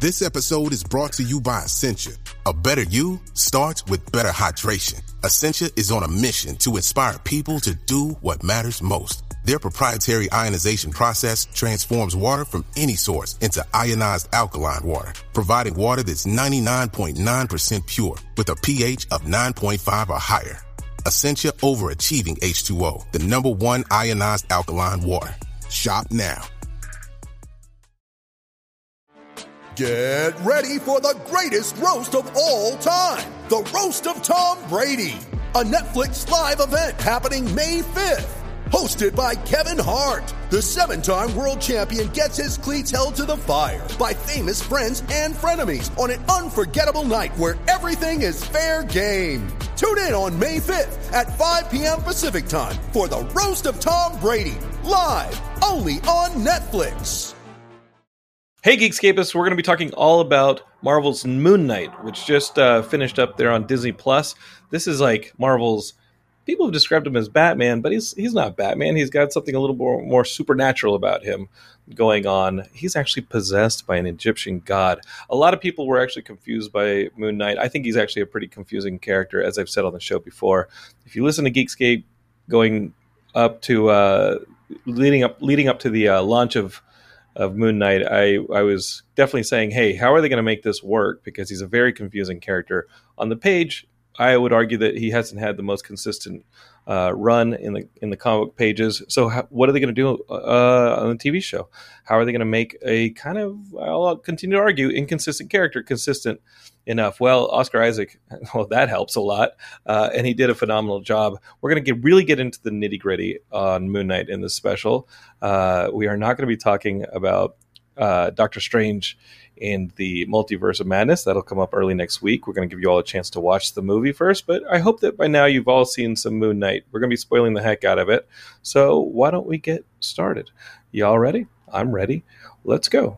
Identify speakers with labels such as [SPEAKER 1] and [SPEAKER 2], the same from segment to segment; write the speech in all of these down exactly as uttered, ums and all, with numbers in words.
[SPEAKER 1] This episode is brought to you by Essentia. A better you starts with better hydration. Essentia is on a mission to inspire people to do what matters most. Their proprietary ionization process transforms water from any source into ionized alkaline water, providing water that's ninety-nine point nine percent pure with a pH of nine point five or higher. Essentia overachieving H two O, the number one ionized alkaline water. Shop now.
[SPEAKER 2] Get ready for the greatest roast of all time, the Roast of Tom Brady, a Netflix live event happening May fifth. Hosted by Kevin Hart, the seven-time world champion gets his cleats held to the fire by famous friends and frenemies on an unforgettable night where everything is fair game. Tune in on May fifth at five p.m. Pacific time for the Roast of Tom Brady, live only on Netflix.
[SPEAKER 3] Hey Geekscapists, we're going to be talking all about Marvel's Moon Knight, which just uh, finished up there on Disney Plus. This is like Marvel's, people have described him as Batman, but he's he's not Batman. He's got something a little more, more supernatural about him going on. He's actually possessed by an Egyptian god. A lot of people were actually confused by Moon Knight. I think he's actually a pretty confusing character, as I've said on the show before. If you listen to Geekscape going up to, uh, leading up leading up to the uh, launch of of Moon Knight, I, I was definitely saying, hey, how are they going to make this work? Because he's a very confusing character. On the page, I would argue that he hasn't had the most consistent uh, run in the in the comic pages. So how, what are they going to do uh, on the T V show? How are they going to make a kind of, I'll continue to argue, inconsistent character consistent enough? Well, Oscar Isaac, well, that helps a lot. Uh, and he did a phenomenal job. We're going to get really get into the nitty gritty on Moon Knight in this special. Uh, we are not going to be talking about uh, Doctor Strange in the Multiverse of Madness. That'll come up early next week. We're going to give you all a chance to watch the movie first, but I hope that by now you've all seen some Moon Knight. We're going to be spoiling the heck out of it. So why don't we get started? Y'all ready? I'm ready. Let's go.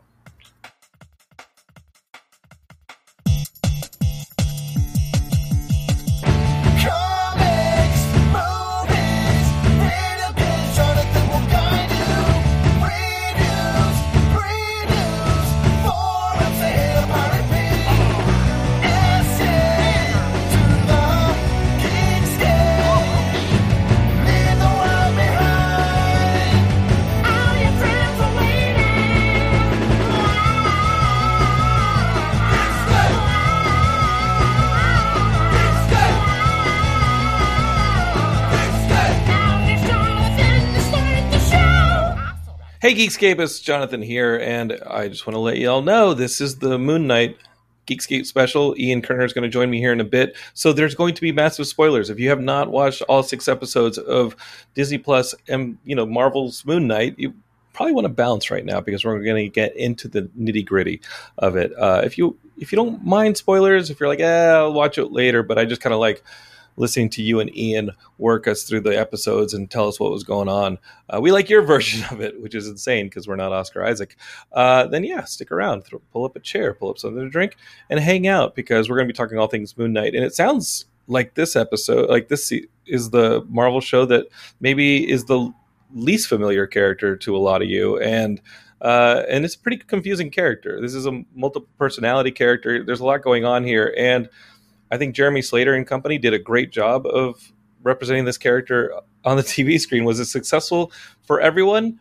[SPEAKER 3] Hey Geekscapists, Jonathan here, and I just want to let you all know this is the Moon Knight Geekscape special. Ian Kerner is going to join me here in a bit, so there's going to be massive spoilers. If you have not watched all six episodes of Disney Plus and you know Marvel's Moon Knight, you probably want to bounce right now because we're going to get into the nitty gritty of it. Uh, if you if you don't mind spoilers, if you're like, eh, I'll watch it later, but I just kind of like listening to you and Ian work us through the episodes and tell us what was going on. Uh, we like your version of it, which is insane because we're not Oscar Isaac. Uh, then yeah, stick around, throw, pull up a chair, pull up something to drink, and hang out because we're going to be talking all things Moon Knight. And it sounds like this episode, like this is the Marvel show that maybe is the least familiar character to a lot of you. And uh, and it's a pretty confusing character. This is a multiple personality character. There's a lot going on here. And I think Jeremy Slater and company did a great job of representing this character on the T V screen. Was it successful for everyone?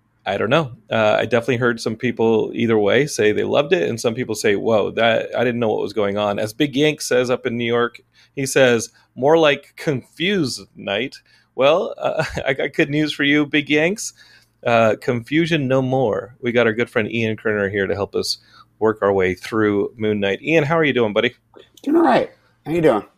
[SPEAKER 3] I don't know. Uh, I definitely heard some people either way say they loved it, and some people say, whoa, that I didn't know what was going on. As Big Yank says up in New York, he says, more like confused Knight. Well, uh, I got good news for you, Big Yanks. Uh, confusion no more. We got our good friend Ian Kerner here to help us work our way through Moon Knight. Ian, how are you doing, buddy?
[SPEAKER 4] Doing all right. How you doing?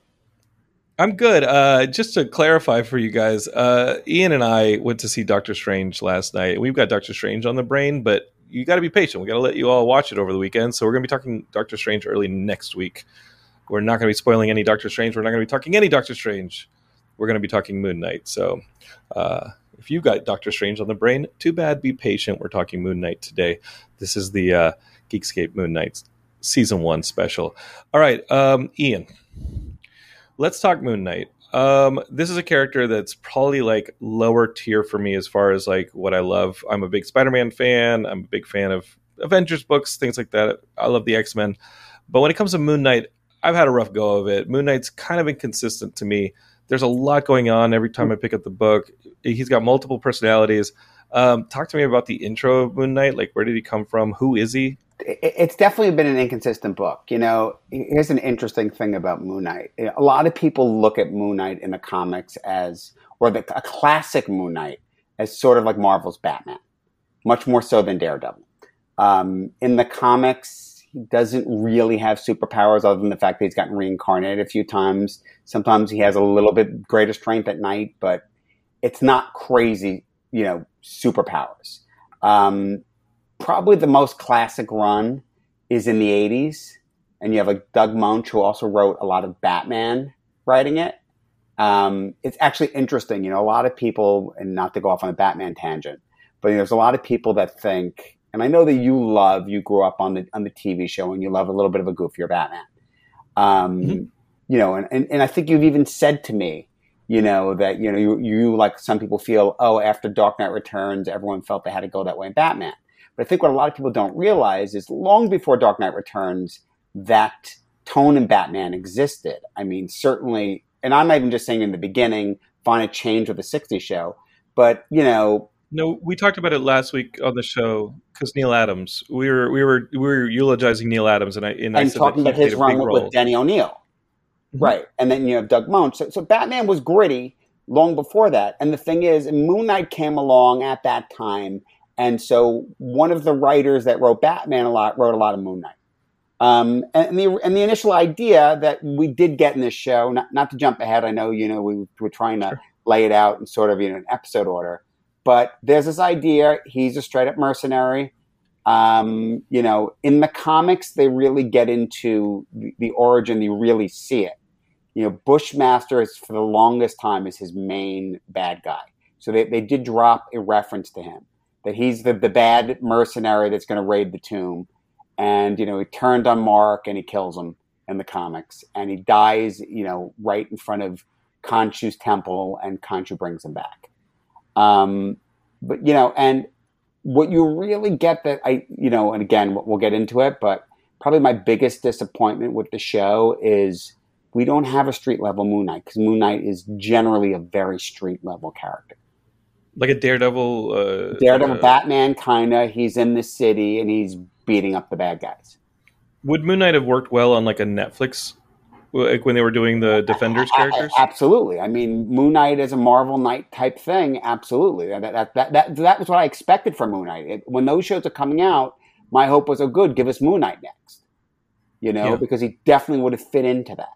[SPEAKER 3] I'm good. Uh, just to clarify for you guys, uh, Ian and I went to see Doctor Strange last night. We've got Doctor Strange on the brain, but you got to be patient. We got to let you all watch it over the weekend. So we're going to be talking Doctor Strange early next week. We're not going to be spoiling any Doctor Strange. We're not going to be talking any Doctor Strange. We're going to be talking Moon Knight. So uh, if you've got Doctor Strange on the brain, too bad. Be patient. We're talking Moon Knight today. This is the uh, Geekscape Moon Knight season one special. All right, um, Ian, let's talk Moon Knight. Um, this is a character that's probably like lower tier for me as far as like what I love. I'm a big Spider-Man fan. I'm a big fan of Avengers books, things like that. I love the X-Men. But when it comes to Moon Knight, I've had a rough go of it. Moon Knight's kind of inconsistent to me. There's a lot going on every time I pick up the book. He's got multiple personalities. Um, talk to me about the intro of Moon Knight. Like, where did he come from? Who is he?
[SPEAKER 4] It's definitely been an inconsistent book. You know, here's an interesting thing about Moon Knight. A lot of people look at Moon Knight in the comics as, or the, a classic Moon Knight, as sort of like Marvel's Batman, much more so than Daredevil. Um, in the comics, he doesn't really have superpowers other than the fact that he's gotten reincarnated a few times. Sometimes he has a little bit greater strength at night, but it's not crazy, you know, superpowers. Um, Probably the most classic run is in the eighties. And you have like Doug Moench, who also wrote a lot of Batman writing it. Um, it's actually interesting. You know, a lot of people, and not to go off on a Batman tangent, but you know, there's a lot of people that think, and I know that you love, you grew up on the on the T V show and you love a little bit of a goofier Batman. Um, mm-hmm. You know, and, and, and I think you've even said to me, you know, that, you know, you, you like some people feel, oh, after Dark Knight Returns, everyone felt they had to go that way in Batman. But I think what a lot of people don't realize is long before Dark Knight Returns, that tone in Batman existed. I mean, certainly, and I'm not even just saying in the beginning, fine, it changed with the sixties show, but, you know.
[SPEAKER 3] No, we talked about it last week on the show because Neil Adams, we were we were we were eulogizing Neil Adams, and I and,
[SPEAKER 4] and
[SPEAKER 3] I said
[SPEAKER 4] talking
[SPEAKER 3] that
[SPEAKER 4] about his run with, with Denny O'Neil, mm-hmm. right? And then you have Doug Moench. So, so Batman was gritty long before that, and the thing is, Moon Knight came along at that time. And so one of the writers that wrote Batman a lot wrote a lot of Moon Knight. Um, and the and the initial idea that we did get in this show, not, not to jump ahead, I know, you know, we were trying to sure. lay it out in sort of, you know, an episode order, but there's this idea, he's a straight up mercenary. Um, you know, in the comics, they really get into the, the origin, you really see it. You know, Bushmaster is for the longest time is his main bad guy. So they, they did drop a reference to him. That he's the, the bad mercenary that's going to raid the tomb. And, you know, he turned on Mark and he kills him in the comics. And he dies, you know, right in front of Khonshu's temple, and Khonshu brings him back. Um, but, you know, and what you really get that I, you know, and again, we'll get into it, but probably my biggest disappointment with the show is we don't have a street level Moon Knight, because Moon Knight is generally a very street level character.
[SPEAKER 3] Like a Daredevil? Uh,
[SPEAKER 4] Daredevil,
[SPEAKER 3] uh,
[SPEAKER 4] Batman, kind of. He's in the city, and he's beating up the bad guys.
[SPEAKER 3] Would Moon Knight have worked well on like a Netflix, like when they were doing the Defenders characters?
[SPEAKER 4] Absolutely. I mean, Moon Knight is a Marvel Knight type thing. Absolutely. That that that that, that was what I expected from Moon Knight. It, when those shows are coming out, my hope was, oh, good, give us Moon Knight next. You know, yeah. because he definitely would have fit into that.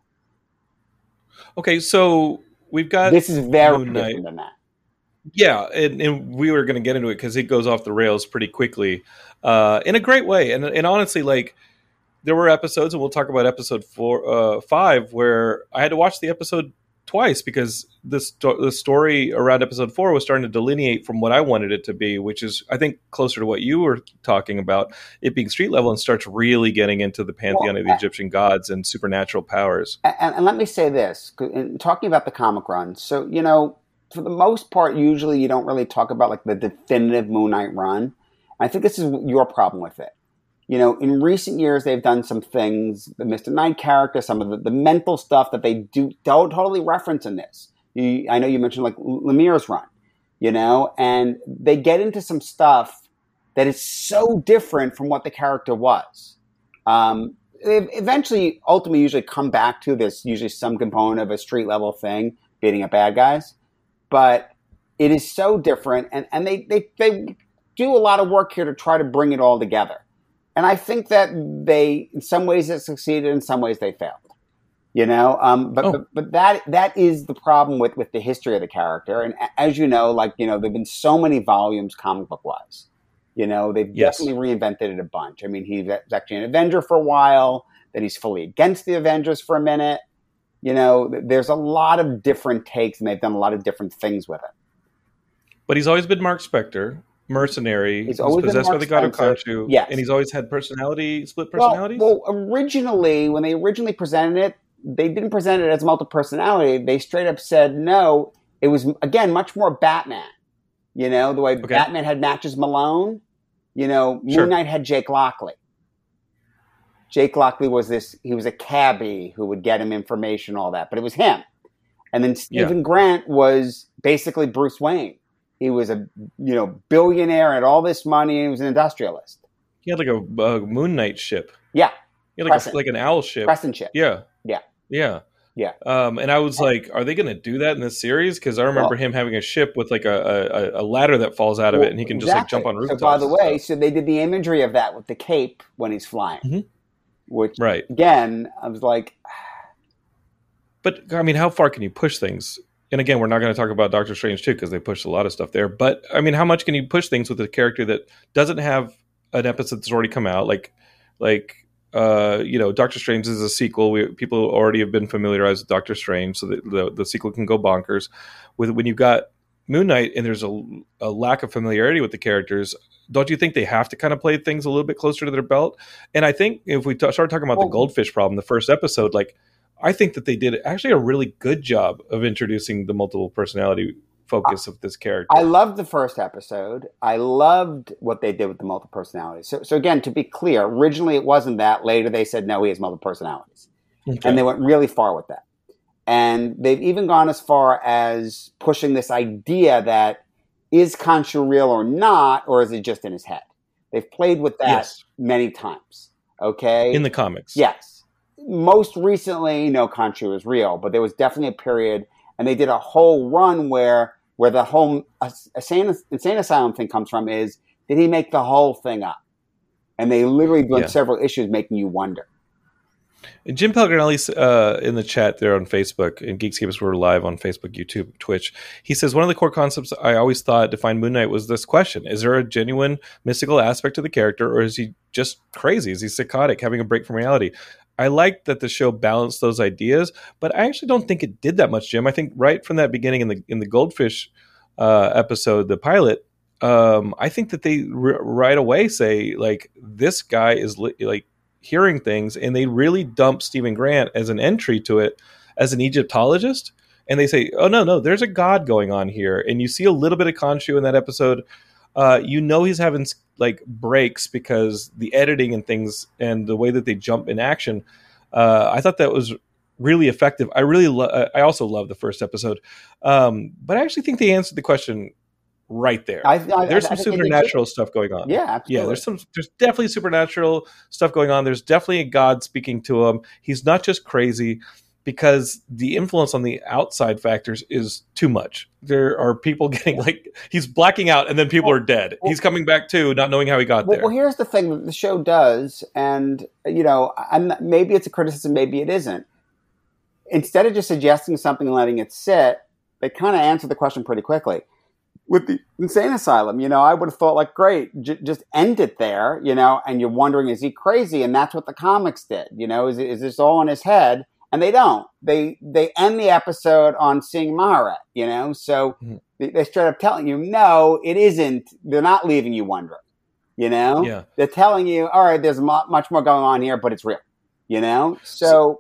[SPEAKER 3] Okay, so we've got
[SPEAKER 4] this is very
[SPEAKER 3] Moon
[SPEAKER 4] different
[SPEAKER 3] Knight.
[SPEAKER 4] than that.
[SPEAKER 3] Yeah, and, and we were going to get into it because it goes off the rails pretty quickly, uh, in a great way. And and honestly, like, there were episodes, and we'll talk about episode four, uh, five, where I had to watch the episode twice because the sto- the story around episode four was starting to delineate from what I wanted it to be, which is, I think, closer to what you were talking about, it being street level, and starts really getting into the pantheon well, of the Egyptian gods and supernatural powers.
[SPEAKER 4] And, and let me say this, in talking about the comic run, so, you know, for the most part, usually you don't really talk about like the definitive Moon Knight run. I think this is your problem with it. You know, in recent years, they've done some things, the Mister Knight character, some of the, the mental stuff that they do don't totally reference in this. You, I know you mentioned like Lemire's run, you know, and they get into some stuff that is so different from what the character was. Um, they eventually, ultimately, usually come back to this, usually some component of a street level thing, beating up bad guys. But it is so different, and, and they, they, they do a lot of work here to try to bring it all together. And I think that they, in some ways, it succeeded, in some ways, they failed. You know, um, but, oh. but but that that is the problem with, with the history of the character. And as you know, like, you know, there've been so many volumes comic book wise. You know, they've yes. definitely reinvented it a bunch. I mean, he was actually an Avenger for a while, then he's fully against the Avengers for a minute. You know, there's a lot of different takes, and they've done a lot of different things with it.
[SPEAKER 3] But he's always been Mark Spector, mercenary.
[SPEAKER 4] He's always
[SPEAKER 3] possessed
[SPEAKER 4] been
[SPEAKER 3] by the god of
[SPEAKER 4] Spencer.
[SPEAKER 3] Khonshu.
[SPEAKER 4] Yes.
[SPEAKER 3] And he's always had personality, split personalities?
[SPEAKER 4] Well, well, originally, when they originally presented it, they didn't present it as multiple personality. They straight up said, no, it was, again, much more Batman. You know, the way okay. Batman had Matches Malone. You know, Moon
[SPEAKER 3] Sure.
[SPEAKER 4] Knight had Jake Lockley. Jake Lockley was this, he was a cabbie who would get him information, all that, but it was him. And then Stephen
[SPEAKER 3] Yeah.
[SPEAKER 4] Grant was basically Bruce Wayne. He was a, you know, billionaire, had all this money, and he was an industrialist.
[SPEAKER 3] He had like a, a Moon Knight ship.
[SPEAKER 4] Yeah.
[SPEAKER 3] He had like,
[SPEAKER 4] Crescent.
[SPEAKER 3] a, like an owl ship.
[SPEAKER 4] Crescent ship.
[SPEAKER 3] Yeah.
[SPEAKER 4] Yeah.
[SPEAKER 3] Yeah.
[SPEAKER 4] Yeah.
[SPEAKER 3] Um, and I was like, are they going to do that in this series? Because I remember
[SPEAKER 4] Well-
[SPEAKER 3] him having a ship with like a, a, a ladder that falls out of it, and he can just like
[SPEAKER 4] Exactly.
[SPEAKER 3] jump on rooftops.
[SPEAKER 4] So by the
[SPEAKER 3] and
[SPEAKER 4] way,
[SPEAKER 3] stuff.
[SPEAKER 4] so they did the imagery of that with the cape when he's flying.
[SPEAKER 3] Mhm.
[SPEAKER 4] Which,
[SPEAKER 3] Right.
[SPEAKER 4] again, I was like,
[SPEAKER 3] But I mean, how far can you push things? And again, we're not going to talk about Doctor Strange too, because they pushed a lot of stuff there. But I mean, how much can you push things with a character that doesn't have an episode that's already come out? Like, like uh, you know, Doctor Strange is a sequel. We, people already have been familiarized with Doctor Strange, so that the, the sequel can go bonkers. With when you've got Moon Knight and there's a, a lack of familiarity with the characters, don't you think they have to kind of play things a little bit closer to their belt? And I think if we t- start talking about
[SPEAKER 4] Well-
[SPEAKER 3] the goldfish problem, the first episode, like, I think that they did actually a really good job of introducing the multiple personality focus of this character.
[SPEAKER 4] I loved the first episode. I loved what they did with the multiple personalities. So, so again, to be clear, originally it wasn't that. Later they said, no, he has multiple personalities.
[SPEAKER 3] Okay.
[SPEAKER 4] And they went really far with that. And they've even gone as far as pushing this idea that is Khonshu real or not, or is it just in his head? They've played with that
[SPEAKER 3] Yes.
[SPEAKER 4] many times. Okay?
[SPEAKER 3] In the comics.
[SPEAKER 4] Yes. Most recently, no, Khonshu is real, but there was definitely a period, and they did a whole run where where the whole uh, insane, insane asylum thing comes from is, did he make the whole thing up? And they literally did
[SPEAKER 3] Yeah.
[SPEAKER 4] several issues making you wonder.
[SPEAKER 3] And Jim Pelgrinelli uh, in the chat there on Facebook, and Geekscape, we're live on Facebook, YouTube, Twitch. He says, one of the core concepts I always thought defined Moon Knight was this question. Is there a genuine mystical aspect to the character, or is he just crazy? Is he psychotic, having a break from reality? I liked that the show balanced those ideas, but I actually don't think it did that much, Jim. I think right from that beginning in the in the Goldfish uh, episode, the pilot, um, I think that they r- right away say, like, this guy is li- like hearing things, and they really dump Stephen Grant as an entry to it as an Egyptologist. And they say, oh, no, no, there's a god going on here. And you see a little bit of Khonshu in that episode. Uh, you know he's having like breaks because the editing and things and the way that they jump in action. Uh, I thought that was really effective. I really, lo- I also love the first episode, um, but I actually think they answered the question right there.
[SPEAKER 4] I, I,
[SPEAKER 3] there's
[SPEAKER 4] I
[SPEAKER 3] some
[SPEAKER 4] think they did
[SPEAKER 3] supernatural
[SPEAKER 4] too.
[SPEAKER 3] stuff going on.
[SPEAKER 4] Yeah, absolutely.
[SPEAKER 3] Yeah, there's some. There's definitely supernatural stuff going on. There's definitely a God speaking to him. He's not just crazy, because the influence on the outside factors is too much. There are people getting like he's blacking out, and then people
[SPEAKER 4] Well,
[SPEAKER 3] are dead.
[SPEAKER 4] well-
[SPEAKER 3] he's coming back too, not knowing how he got
[SPEAKER 4] Well,
[SPEAKER 3] there.
[SPEAKER 4] well, here's the thing that the show does, and you know, I'm not, maybe it's a criticism, maybe it isn't. Instead of just suggesting something and letting it sit, they kind of answer the question pretty quickly. With the insane asylum, you know, I would have thought, like, great, j- just end it there, you know, and you're wondering, is he crazy? And that's what the comics did, you know, is, is this all in his head? And they don't. They they end the episode on seeing Maharet, you know, so
[SPEAKER 3] Mhm.
[SPEAKER 4] they, they're straight up telling you, no, it isn't. They're not leaving you wondering, you know?
[SPEAKER 3] Yeah.
[SPEAKER 4] They're telling you, all right, there's mu- much more going on here, but it's real, you know? So,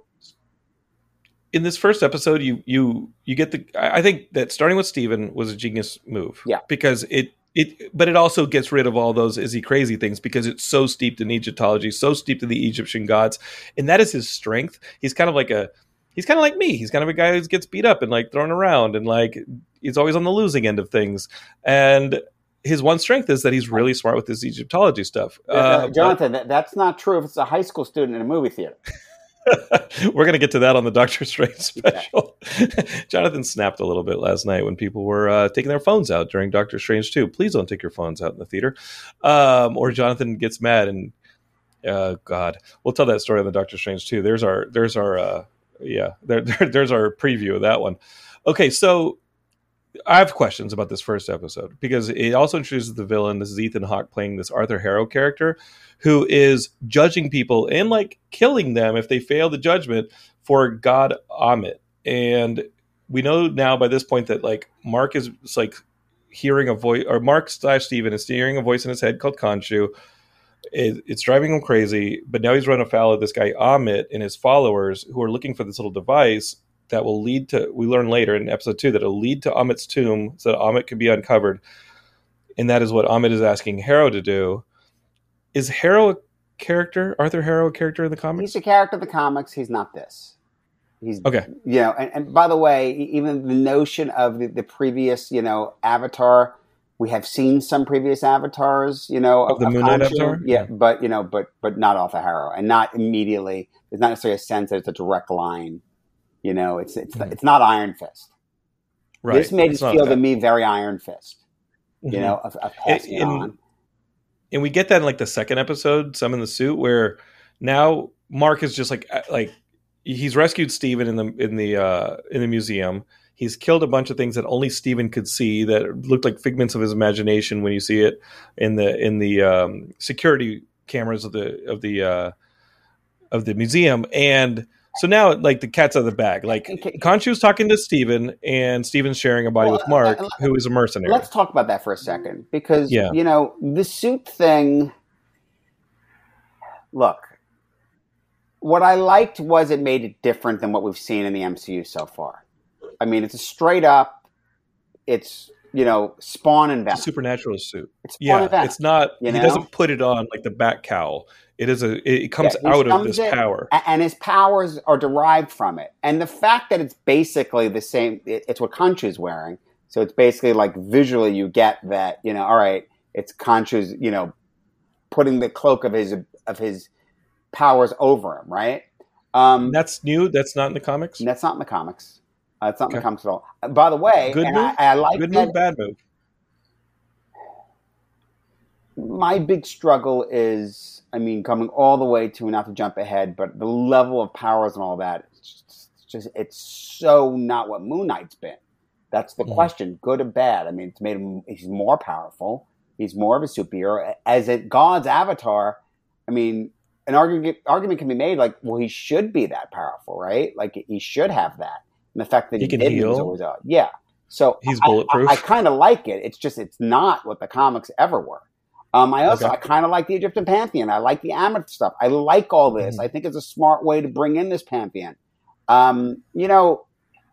[SPEAKER 3] In this first episode, you you you get the. I I think that starting with Steven was a genius move.
[SPEAKER 4] Yeah.
[SPEAKER 3] because it. It, but it also gets rid of all those is he crazy things because it's so steeped in Egyptology, so steeped in the Egyptian gods, and that is his strength. He's kind of like a, he's kind of like me. He's kind of a guy who gets beat up and like thrown around, and like he's always on the losing end of things. And his one strength is that he's really smart with this Egyptology stuff.
[SPEAKER 4] uh,
[SPEAKER 3] Uh,
[SPEAKER 4] Jonathan, that, that's not true if it's a high school student in a movie theater.
[SPEAKER 3] We're going to get to that on the Doctor Strange special. Jonathan snapped a little bit last night when people were uh, taking their phones out during Doctor Strange two. Please don't take your phones out in the theater. Um, or Jonathan gets mad and, uh, God, we'll tell that story on the Doctor Strange two. There's our, there's our, uh, yeah, there, there, there's our preview of that one. Okay, so I have questions about this first episode because it also introduces the villain. This is Ethan Hawke playing this Arthur Harrow character who is judging people and like killing them if they fail the judgment for God Amit. And we know now by this point that like Mark is like hearing a voice, or Mark slash Steven is hearing a voice in his head called Khonshu. It, it's driving him crazy, but now he's run afoul of this guy Amit and his followers who are looking for this little device that will lead to, we learn later in episode two, that it'll lead to Amit's tomb so that Amit can be uncovered. And that is what Amit is asking Harrow to do. is Harrow a character? Arthur Harrow a character in the comics?
[SPEAKER 4] He's a character in the comics. He's not this. He's
[SPEAKER 3] okay.
[SPEAKER 4] You know, and, and by the way, even the notion of the, the previous, you know, Avatar. We have seen some previous avatars, you know,
[SPEAKER 3] of, of the Moon Knight Avatar.
[SPEAKER 4] Yeah, yeah, but you know, but but not Arthur Harrow, and not immediately. There's not necessarily a sense that it's a direct line. You know, it's it's mm-hmm. it's not Iron Fist.
[SPEAKER 3] Right.
[SPEAKER 4] This made
[SPEAKER 3] it's
[SPEAKER 4] it feel to me very Iron Fist.
[SPEAKER 3] Mm-hmm.
[SPEAKER 4] You know, of, of passing
[SPEAKER 3] and,
[SPEAKER 4] it on.
[SPEAKER 3] And we get that in like the second episode, Some in the Suit, where now Mark is just like like he's rescued Steven in the in the uh, in the museum. He's killed a bunch of things that only Steven could see that looked like figments of his imagination when you see it in the in the um, security cameras of the of the uh, of the museum. And so now, like, the cat's out of the bag. Like, Khonshu's talking to Steven, and Steven's sharing a body well, with Mark, uh, who is a mercenary.
[SPEAKER 4] Let's talk about that for a second, because
[SPEAKER 3] yeah.
[SPEAKER 4] you know the suit thing. Look, what I liked was it made it different than what we've seen in the M C U so far. I mean, it's a straight up, it's, you know, Spawn and Venom.
[SPEAKER 3] It's a supernatural suit.
[SPEAKER 4] It's
[SPEAKER 3] yeah,
[SPEAKER 4] and Venom,
[SPEAKER 3] it's not,
[SPEAKER 4] you
[SPEAKER 3] he
[SPEAKER 4] know?
[SPEAKER 3] doesn't put it on like the bat cowl. It is a, it comes
[SPEAKER 4] yeah,
[SPEAKER 3] out of this it, power.
[SPEAKER 4] And his powers are derived from it. And the fact that it's basically the same, it, it's what Khonshu's wearing. So it's basically like visually you get that, you know, all right, it's Khonshu's, you know, putting the cloak of his, of his powers over him, right? Um,
[SPEAKER 3] that's new? That's not in the comics?
[SPEAKER 4] That's not in the comics. Uh, it's not okay. in the comics at all. By the way,
[SPEAKER 3] good
[SPEAKER 4] and
[SPEAKER 3] move,
[SPEAKER 4] I, I like
[SPEAKER 3] good
[SPEAKER 4] that,
[SPEAKER 3] move, bad move.
[SPEAKER 4] My big struggle is, I mean, coming all the way to, not to jump ahead, but the level of powers and all that. It's just, it's, just, it's so not what Moon Knight's been. That's the mm. question, good or bad. I mean, it's made him. He's more powerful. He's more of a superhero. As a God's avatar, I mean, an argument argument can be made like, well, he should be that powerful, right? Like he should have that. And the fact that
[SPEAKER 3] he,
[SPEAKER 4] he
[SPEAKER 3] can
[SPEAKER 4] didn't
[SPEAKER 3] heal.
[SPEAKER 4] is always odd. Yeah. So
[SPEAKER 3] he's bulletproof.
[SPEAKER 4] I, I, I kind of like it. It's just it's not what the comics ever were. Um, I also okay. I kind of like the Egyptian pantheon. I like the Amethyst stuff. I like all this. Mm-hmm. I think it's a smart way to bring in this pantheon. Um, you know,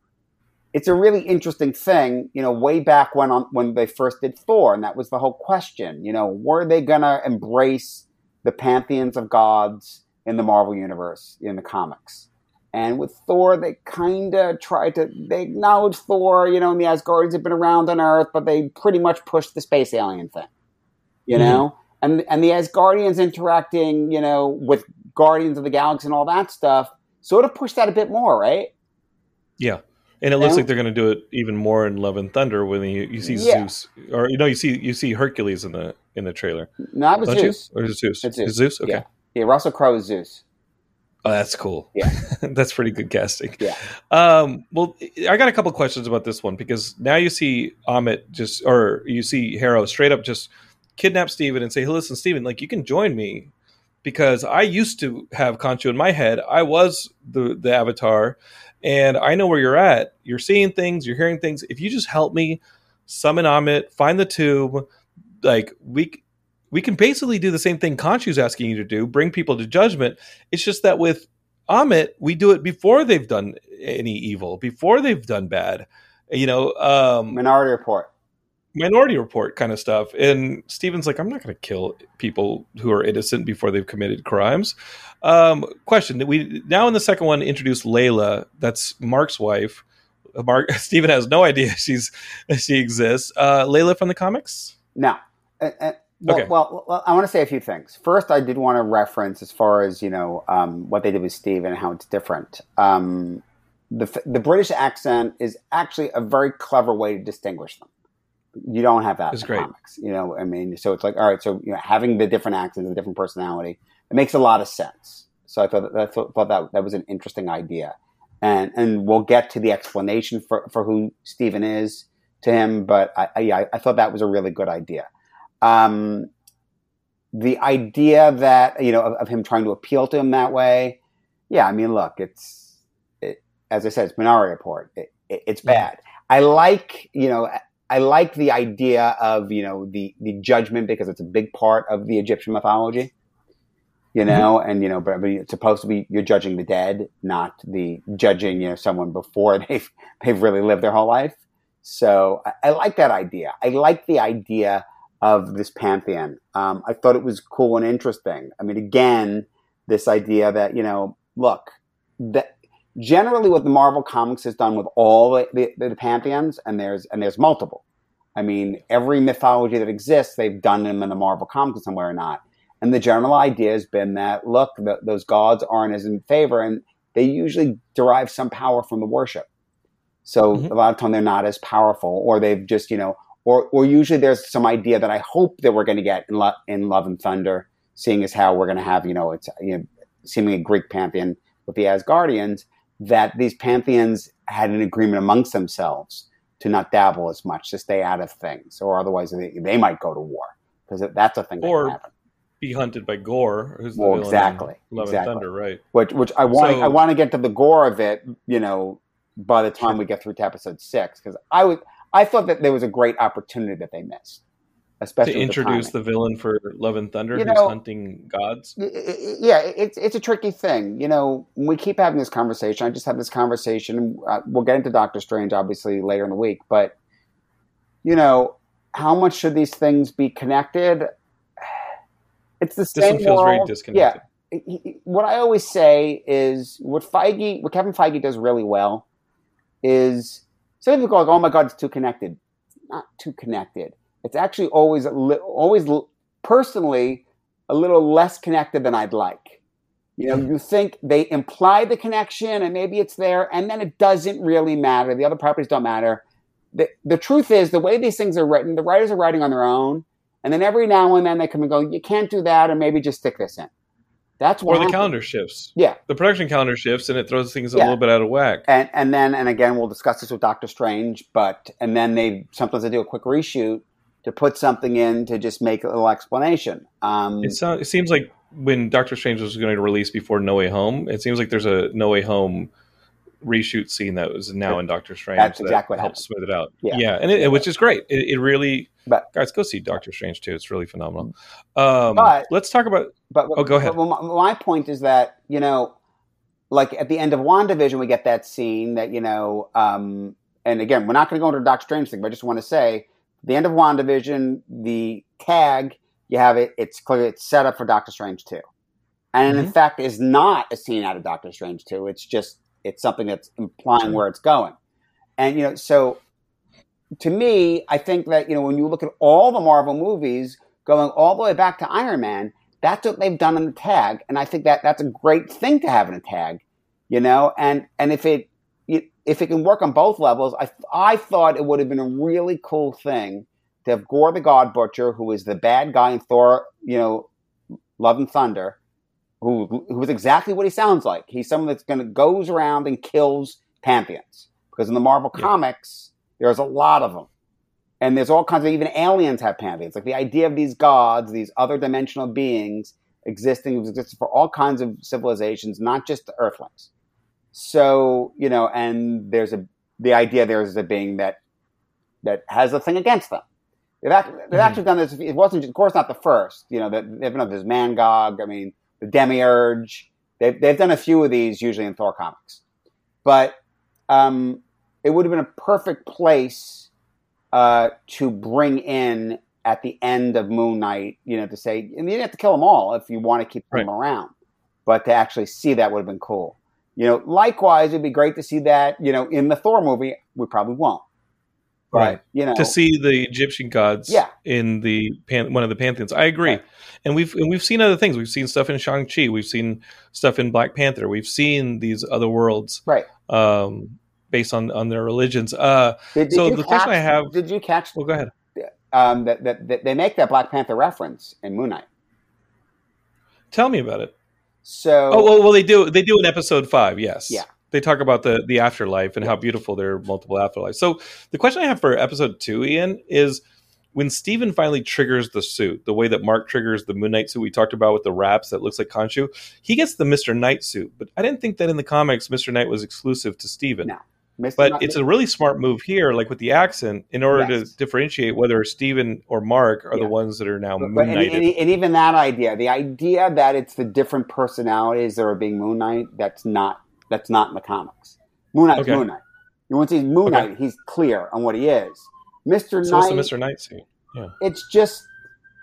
[SPEAKER 4] it's a really interesting thing. You know, way back when on, when they first did Thor, and that was the whole question. You know, were they gonna embrace the pantheons of gods in the Marvel universe in the comics? And with Thor, they kind of tried to, they acknowledged Thor, you know, and the Asgardians have been around on Earth, but they pretty much pushed the space alien thing, you mm-hmm. know? And and the Asgardians interacting, you know, with Guardians of the Galaxy and all that stuff, sort of pushed that a bit more, right?
[SPEAKER 3] Yeah. And it looks like they're going to do it even more in Love and Thunder when you, you see yeah. Zeus, or, you know, you see you see Hercules in the in the trailer.
[SPEAKER 4] No, it was
[SPEAKER 3] Don't
[SPEAKER 4] Zeus.
[SPEAKER 3] You? Or is it Zeus?
[SPEAKER 4] It's Zeus.
[SPEAKER 3] Is Zeus? Okay.
[SPEAKER 4] Yeah. yeah, Russell Crowe is Zeus.
[SPEAKER 3] Oh, that's cool.
[SPEAKER 4] Yeah.
[SPEAKER 3] That's pretty good casting.
[SPEAKER 4] Yeah.
[SPEAKER 3] Um, well, I got a couple questions about this one, because now you see Amit just, or you see Harrow straight up just kidnap Steven and say, hey, listen, Steven, like, you can join me, because I used to have Khonshu in my head. I was the, the Avatar, and I know where you're at. You're seeing things, you're hearing things. If you just help me summon Amit, find the tomb, like, we we can basically do the same thing Khonshu's asking you to do, bring people to judgment. It's just that with Amit, we do it before they've done any evil, before they've done bad. You know, um,
[SPEAKER 4] Minority Report.
[SPEAKER 3] Minority Report kind of stuff. And Steven's like, I'm not going to kill people who are innocent before they've committed crimes. Um, question that we now in the second one introduce Layla. That's Mark's wife. Mark Steven has no idea she's she exists. Uh, Layla from the comics?
[SPEAKER 4] No. Uh, uh, well,
[SPEAKER 3] okay.
[SPEAKER 4] well, well, I want to say a few things. First, I did want to reference as far as, you know, um, what they did with Steven and how it's different. Um, the the British accent is actually a very clever way to distinguish them. You don't have that
[SPEAKER 3] it's
[SPEAKER 4] in
[SPEAKER 3] great.
[SPEAKER 4] comics, you know. I mean, so it's like, all right, so you know, having the different accents, the different personality, it makes a lot of sense. So I thought that, I thought, thought that that was an interesting idea, and and we'll get to the explanation for, for who Steven is to him. But I, I yeah, I thought that was a really good idea. Um, the idea that you know of, of him trying to appeal to him that way, yeah. I mean, look, it's it, as I said, it's Minority Report. It, it, it's bad. Yeah. I like you know. I like the idea of, you know, the, the judgment, because it's a big part of the Egyptian mythology, you know, mm-hmm. and, you know, but, but it's supposed to be, you're judging the dead, not the judging, you know, someone before they've, they've really lived their whole life. So I, I like that idea. I like the idea of this pantheon. Um, I thought it was cool and interesting. I mean, again, this idea that, you know, look, that generally what the Marvel Comics has done with all the, the, the pantheons, and there's and there's multiple. I mean, every mythology that exists, they've done them in the Marvel Comics somewhere or not. And the general idea has been that, look, the, those gods aren't as in favor, and they usually derive some power from the worship. So mm-hmm. a lot of time they're not as powerful, or they've just, you know, or or usually there's some idea that I hope that we're going to get in, Lo- in Love and Thunder, seeing as how we're going to have, you know, it's you know, seemingly a Greek pantheon with the Asgardians, that these pantheons had an agreement amongst themselves to not dabble as much, to stay out of things, or otherwise they, they might go to war, because that's a thing that
[SPEAKER 3] or
[SPEAKER 4] can happen.
[SPEAKER 3] Be hunted by Gore, who's the
[SPEAKER 4] well,
[SPEAKER 3] villain
[SPEAKER 4] exactly,
[SPEAKER 3] in Love
[SPEAKER 4] exactly.
[SPEAKER 3] and Thunder, right?
[SPEAKER 4] Which, which I want,
[SPEAKER 3] So-
[SPEAKER 4] I want to get to the gore of it, you know, by the time we get through to episode six, because I was, I thought that there was a great opportunity that they missed, especially
[SPEAKER 3] To
[SPEAKER 4] with
[SPEAKER 3] introduce
[SPEAKER 4] the,
[SPEAKER 3] the villain for Love and Thunder,
[SPEAKER 4] You
[SPEAKER 3] who's
[SPEAKER 4] know-
[SPEAKER 3] hunting gods.
[SPEAKER 4] timing. Y- y- Yeah, it's it's a tricky thing, you know. We keep having this conversation. I just had this conversation. Uh, we'll get into Doctor Strange obviously later in the week, but you know, how much should these things be connected? It's the
[SPEAKER 3] This
[SPEAKER 4] same
[SPEAKER 3] one feels very
[SPEAKER 4] world.
[SPEAKER 3] disconnected.
[SPEAKER 4] Yeah. He- he- What I always say is what Feige, what Kevin Feige does really well is some people go like, "Oh my God, it's too connected." It's not too connected. It's actually always, a li- always l- personally a little less connected than I'd like. You know, you think they imply the connection and maybe it's there, and then it doesn't really matter. The other properties don't matter. The, the truth is, the way these things are written, the writers are writing on their own, and then every now and then they come and go, "You can't do that," or maybe just stick this in. That's
[SPEAKER 3] Or
[SPEAKER 4] what
[SPEAKER 3] the calendar shifts.
[SPEAKER 4] Yeah.
[SPEAKER 3] The production calendar shifts, and it throws things a
[SPEAKER 4] Yeah.
[SPEAKER 3] little bit out of whack.
[SPEAKER 4] And and then and again we'll discuss this with Doctor Strange, but and then they sometimes they do a quick reshoot to put something in to just make a little explanation. Um,
[SPEAKER 3] It, sound, it seems like when Doctor Strange was going to release before No Way Home, it seems like there's a No Way Home reshoot scene that was now in Doctor Strange.
[SPEAKER 4] That's
[SPEAKER 3] that
[SPEAKER 4] exactly what
[SPEAKER 3] helps smooth it out.
[SPEAKER 4] Yeah.
[SPEAKER 3] Yeah, and it, which is great. It, it really,
[SPEAKER 4] But-
[SPEAKER 3] guys, go see Doctor Strange too. It's really phenomenal. Um,
[SPEAKER 4] But-
[SPEAKER 3] let's talk about.
[SPEAKER 4] But
[SPEAKER 3] Oh, go ahead.
[SPEAKER 4] But my, my point is that, you know, like at the end of WandaVision, we get that scene that, you know, um, and again, we're not going to go into the Doctor Strange thing, but I just want to say, at the end of WandaVision, the tag, you have it, it's clear, it's set up for Doctor Strange two. And in
[SPEAKER 3] Mhm.
[SPEAKER 4] fact, is not a scene out of Doctor Strange two. It's just, it's something that's implying where it's going. And, you know, so to me, I think that, you know, when you look at all the Marvel movies going all the way back to Iron Man, that's what they've done in the tag. And I think that that's a great thing to have in a tag, you know, and, and if it, if it can work on both levels, I, I thought it would have been a really cool thing to have Gore the God Butcher, who is the bad guy in Thor, you know, Love and Thunder, who who is exactly what he sounds like. He's someone that's going to goes around and kills pantheons. Because in the Marvel
[SPEAKER 3] Yeah.
[SPEAKER 4] comics, there's a lot of them. And there's all kinds of, even aliens have pantheons. Like the idea of these gods, these other dimensional beings existing, existing for all kinds of civilizations, not just the Earthlings. So, you know, and there's a, the idea there's a being that, that has a thing against them. They've, act, they've mm-hmm. actually done this, it wasn't, of course, not the first, you know, they've done this Mangog, I mean, the Demiurge, they've, they've done a few of these usually in Thor comics. But um, it would have been a perfect place uh, to bring in at the end of Moon Knight, you know, to say, and you didn't have to kill them all if you want to keep
[SPEAKER 3] right.
[SPEAKER 4] them around, but to actually see that would have been cool. You know, likewise, it'd be great to see that, you know, in the Thor movie. We probably won't. But,
[SPEAKER 3] right.
[SPEAKER 4] you know,
[SPEAKER 3] to see the Egyptian gods
[SPEAKER 4] yeah.
[SPEAKER 3] in the pan- one of the pantheons. I agree.
[SPEAKER 4] Right.
[SPEAKER 3] And we've and we've seen other things. We've seen stuff in Shang-Chi. We've seen stuff in Black Panther. We've seen these other worlds
[SPEAKER 4] right.
[SPEAKER 3] um, based on, on their religions. Uh,
[SPEAKER 4] did, did
[SPEAKER 3] so the
[SPEAKER 4] catch,
[SPEAKER 3] question I have...
[SPEAKER 4] Did you catch...
[SPEAKER 3] Well, go ahead.
[SPEAKER 4] Um, that, that, that they make that Black Panther reference in Moon Knight.
[SPEAKER 3] Tell me about it.
[SPEAKER 4] So,
[SPEAKER 3] oh well, well they do. They do in episode five. Yes.
[SPEAKER 4] Yeah.
[SPEAKER 3] They talk about the the afterlife and how beautiful there are multiple afterlives. So the question I have for episode two, Ian, is when Steven finally triggers the suit, the way that Mark triggers the Moon Knight suit we talked about with the wraps that looks like Khonshu, he gets the Mister Knight suit. But I didn't think that in the comics Mister Knight was exclusive to Steven.
[SPEAKER 4] No. Mister
[SPEAKER 3] But
[SPEAKER 4] Knight,
[SPEAKER 3] it's a really smart move here, like with the accent, in order
[SPEAKER 4] yes.
[SPEAKER 3] to differentiate whether Steven or Mark are
[SPEAKER 4] yeah.
[SPEAKER 3] the ones that are now
[SPEAKER 4] but,
[SPEAKER 3] Moon
[SPEAKER 4] and,
[SPEAKER 3] Knighted.
[SPEAKER 4] and, and even that idea, the idea that it's the different personalities that are being Moon Knight, that's not that's not in the comics. Moon Knight's
[SPEAKER 3] okay.
[SPEAKER 4] Moon Knight. You want to see Moon
[SPEAKER 3] Okay.
[SPEAKER 4] Knight, he's clear on what he is. Mister
[SPEAKER 3] So what's
[SPEAKER 4] Knight,
[SPEAKER 3] the Mister Knight suit? Yeah.
[SPEAKER 4] it's just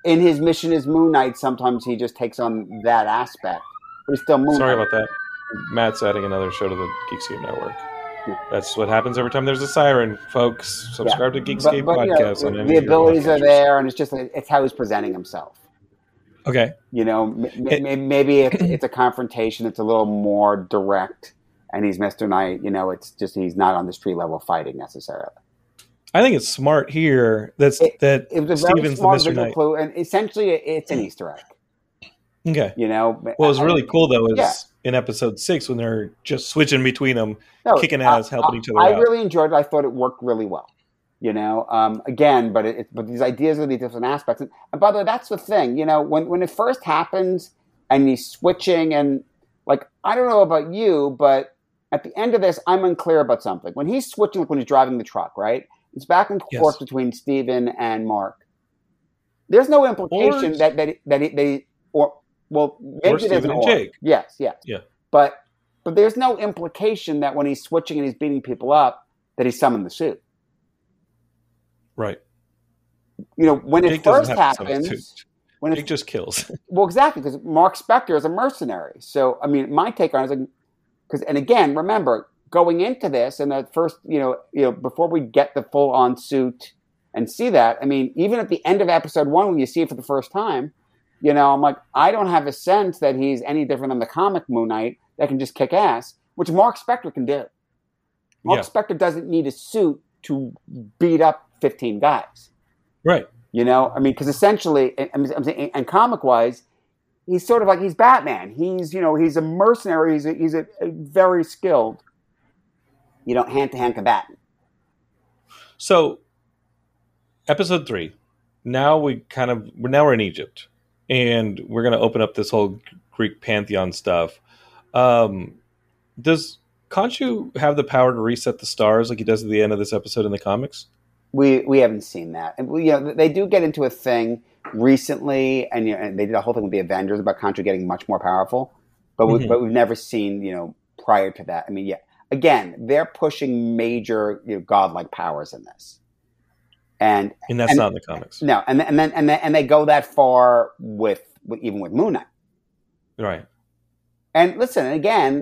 [SPEAKER 4] in his mission as Moon Knight, sometimes he just takes on that aspect. But he's still Moon
[SPEAKER 3] Sorry
[SPEAKER 4] Knight.
[SPEAKER 3] about that. Matt's adding another show to the Geekscape Network. That's what happens every time there's a siren, folks. Subscribe yeah. to Geekscape but, but, Podcast you know, on
[SPEAKER 4] the abilities are there, and it's just it's how he's presenting himself.
[SPEAKER 3] Okay.
[SPEAKER 4] You know, m- m- maybe it's, it's a confrontation. It's a little more direct, and he's Mister Knight. You know, it's just he's not on the street level fighting necessarily.
[SPEAKER 3] I think it's smart here that's, it, that
[SPEAKER 4] it was a
[SPEAKER 3] Steven's
[SPEAKER 4] very
[SPEAKER 3] the Mister Knight.
[SPEAKER 4] Clue, and essentially it's an Easter egg.
[SPEAKER 3] Okay.
[SPEAKER 4] You know,
[SPEAKER 3] what was really cool though is
[SPEAKER 4] yeah.
[SPEAKER 3] in episode six when they're just switching between them,
[SPEAKER 4] no,
[SPEAKER 3] kicking ass,
[SPEAKER 4] I,
[SPEAKER 3] helping
[SPEAKER 4] I,
[SPEAKER 3] each other
[SPEAKER 4] I
[SPEAKER 3] out.
[SPEAKER 4] I really enjoyed it. I thought it worked really well. You know, um, again, but it, but these ideas are the different aspects. And, and by the way, that's the thing. You know, when when it first happens and he's switching and like I don't know about you, but at the end of this, I'm unclear about something. When he's switching, like when he's driving the truck, right? It's back and forth yes. between Steven and Mark. There's no implication or, that that that he, they or well maybe there's an or. Jake. Yes, yes,
[SPEAKER 3] yeah.
[SPEAKER 4] But but there's no implication that when he's switching and he's beating people up that he summoned the suit.
[SPEAKER 3] Right.
[SPEAKER 4] You know, when Jake it first happens, when
[SPEAKER 3] Jake just kills.
[SPEAKER 4] Well, exactly, because Mark Spector is a mercenary. So, I mean, my take on it is like, because, and again, remember, going into this and the first, you know, you know, before we get the full on suit and see that, I mean, even at the end of episode one, when you see it for the first time, you know, I'm like, I don't have a sense that he's any different than the comic Moon Knight that can just kick ass, which Mark Spector can do. Mark yeah. Spector doesn't need a suit to beat up fifteen guys.
[SPEAKER 3] Right.
[SPEAKER 4] You know, I mean, because essentially, I'm, I'm saying, and comic-wise, he's sort of like, he's Batman. He's, you know, he's a mercenary. He's a, he's a, a very skilled, you know, hand-to-hand combatant.
[SPEAKER 3] So, episode three, now we kind of, now we're in Egypt, and we're going to open up this whole Greek pantheon stuff. Um, does Khonshu have the power to reset the stars like he does at the end of this episode in the comics?
[SPEAKER 4] We we haven't seen that, and we, you know, they do get into a thing recently, and you know, and they did a whole thing with the Avengers about Khonshu getting much more powerful, but we, mm-hmm. but we've never seen, you know, prior to that. I mean, yeah, again, they're pushing major, you know, godlike powers in this, and
[SPEAKER 3] and that's
[SPEAKER 4] and,
[SPEAKER 3] not in the comics.
[SPEAKER 4] No, and and then and then, and they go that far with, with even with Moon Knight,
[SPEAKER 3] right?
[SPEAKER 4] And listen, again,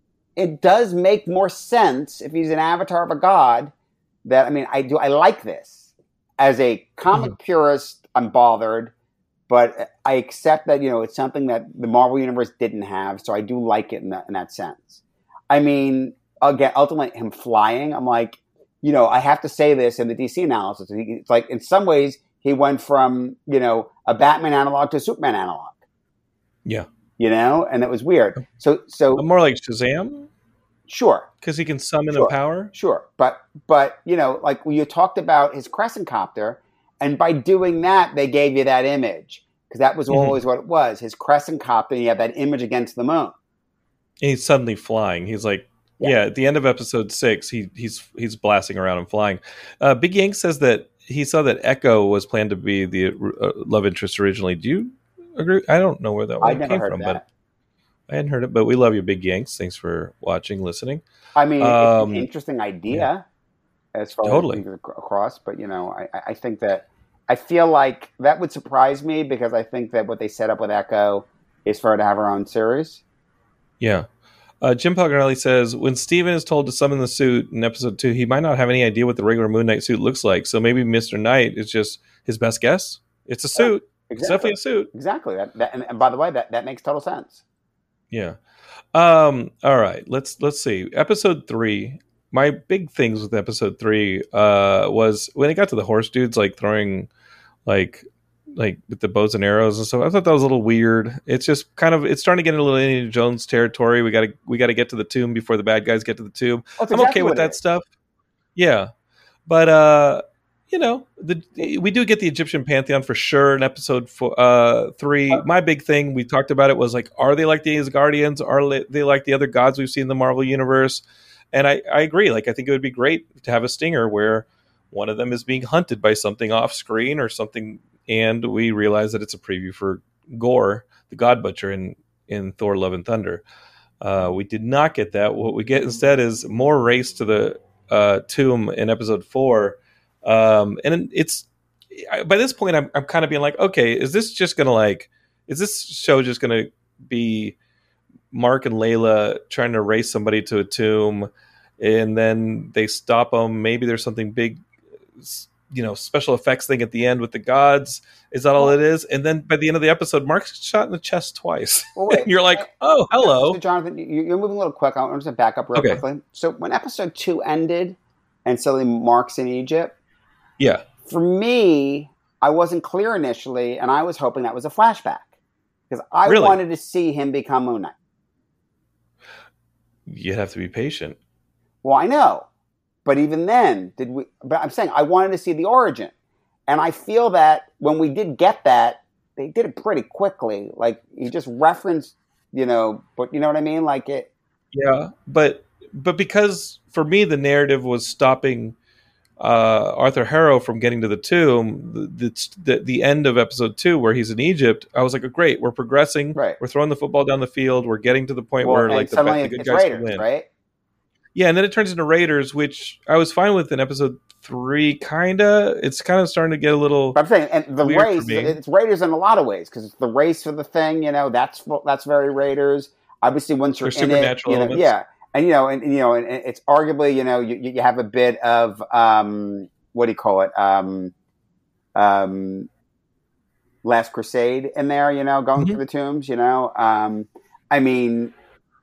[SPEAKER 4] it does make more sense if he's an avatar of a god. That I mean, I do. I like this as a comic mm-hmm. purist. I'm bothered, but I accept that, you know, it's something that the Marvel Universe didn't have, so I do like it in that in that sense. I mean, again, ultimately, him flying. I'm like, you know, I have to say this in the D C analysis. It's like in some ways he went from, you know, a Batman analog to a Superman analog.
[SPEAKER 3] Yeah,
[SPEAKER 4] you know, and it was weird. So, so
[SPEAKER 3] more like Shazam.
[SPEAKER 4] Sure.
[SPEAKER 3] Because he can summon
[SPEAKER 4] sure.
[SPEAKER 3] a power?
[SPEAKER 4] Sure. But, but you know, like when you talked about his crescent copter, and by doing that, they gave you that image. Because that was mm-hmm. always what it was. His crescent copter, and you have that image against the moon.
[SPEAKER 3] And he's suddenly flying. He's like, yeah. yeah, at the end of episode six, he he's he's blasting around and flying. Uh, Big Yank says that he saw that Echo was planned to be the uh, love interest originally. Do you agree? I don't know where that one came from, that. but I hadn't heard it, but we love you, Big Yanks. Thanks for watching, listening.
[SPEAKER 4] I mean, um, it's an interesting idea yeah. as far
[SPEAKER 3] totally.
[SPEAKER 4] as across, but, you know, I, I think that I feel like that would surprise me because I think that what they set up with Echo is for her to have her own series.
[SPEAKER 3] Yeah. Uh, Jim Paganelli says, when Steven is told to summon the suit in episode two, he might not have any idea what the regular Moon Knight suit looks like. So maybe Mister Knight is just his best guess. It's a suit. Yeah, exactly. It's definitely a suit.
[SPEAKER 4] Exactly. That, that, and, and by the way, that, that makes total sense.
[SPEAKER 3] Yeah. Um, all right. Let's let's see. Episode three. My big things with episode three uh, was when it got to the horse dudes like throwing like like with the bows and arrows and stuff. I thought that was a little weird. It's just kind of it's starting to get into a little Indiana Jones territory. We got to we got to get to the tomb before the bad guys get to the tomb.
[SPEAKER 4] Oh,
[SPEAKER 3] I'm
[SPEAKER 4] exactly
[SPEAKER 3] okay with that
[SPEAKER 4] is.
[SPEAKER 3] stuff. Yeah, but uh, you know, the we do get the Egyptian pantheon for sure in episode four, uh, three. My big thing we talked about it was like, are they like the Asgardians? Are they like the other gods we've seen in the Marvel universe? And I, I agree. Like, I think it would be great to have a stinger where one of them is being hunted by something off screen or something, and we realize that it's a preview for Gore, the God Butcher in in Thor: Love and Thunder. Uh, we did not get that. What we get instead is more race to the uh, tomb in episode four. Um, and it's I, by this point, I'm I'm kind of being like, okay, is this just gonna like, is this show just gonna be Mark and Layla trying to race somebody to a tomb, and then they stop them? Maybe there's something big, you know, special effects thing at the end with the gods. Is that all it is? And then by the end of the episode, Mark's shot in the chest twice.
[SPEAKER 4] Well, wait,
[SPEAKER 3] and you're like, oh, hello.
[SPEAKER 4] So Jonathan, you're moving a little quick. I want to back up real
[SPEAKER 3] Okay.
[SPEAKER 4] quickly. So when episode two ended and suddenly Mark's in Egypt,
[SPEAKER 3] Yeah.
[SPEAKER 4] for me, I wasn't clear initially, and I was hoping that was a flashback because I
[SPEAKER 3] Really?
[SPEAKER 4] wanted to see him become Moon Knight.
[SPEAKER 3] You have to be patient.
[SPEAKER 4] Well, I know, but even then, did we? But I'm saying I wanted to see the origin, and I feel that when we did get that, they did it pretty quickly. Like he just referenced, you know, but you know what I mean? Like it.
[SPEAKER 3] Yeah, but but because for me the narrative was stopping uh, Arthur Harrow from getting to the tomb, the, the the end of episode two where he's in Egypt, I was like, oh, great, we're progressing,
[SPEAKER 4] Right.
[SPEAKER 3] We're throwing the football down the field, we're getting to the point
[SPEAKER 4] Well,
[SPEAKER 3] where
[SPEAKER 4] and
[SPEAKER 3] like the,
[SPEAKER 4] suddenly
[SPEAKER 3] the good
[SPEAKER 4] it's
[SPEAKER 3] guys
[SPEAKER 4] Raiders,
[SPEAKER 3] can win,
[SPEAKER 4] right?
[SPEAKER 3] Yeah, and then it turns into Raiders, which I was fine with in episode three. Kinda, it's kind of starting to get a little.
[SPEAKER 4] But I'm saying, and the
[SPEAKER 3] weird for
[SPEAKER 4] race,
[SPEAKER 3] me.
[SPEAKER 4] it's Raiders in a lot of ways because it's the race for the thing. You know, that's that's very Raiders. Obviously, once you're
[SPEAKER 3] There's
[SPEAKER 4] in it,
[SPEAKER 3] supernatural
[SPEAKER 4] you know,
[SPEAKER 3] elements.
[SPEAKER 4] yeah, and you know, and, and you know, and, and it's arguably, you know, you, you have a bit of um, what do you call it, um, um, Last Crusade in there. You know, going
[SPEAKER 3] Mhm.
[SPEAKER 4] through the tombs. You know, um, I mean.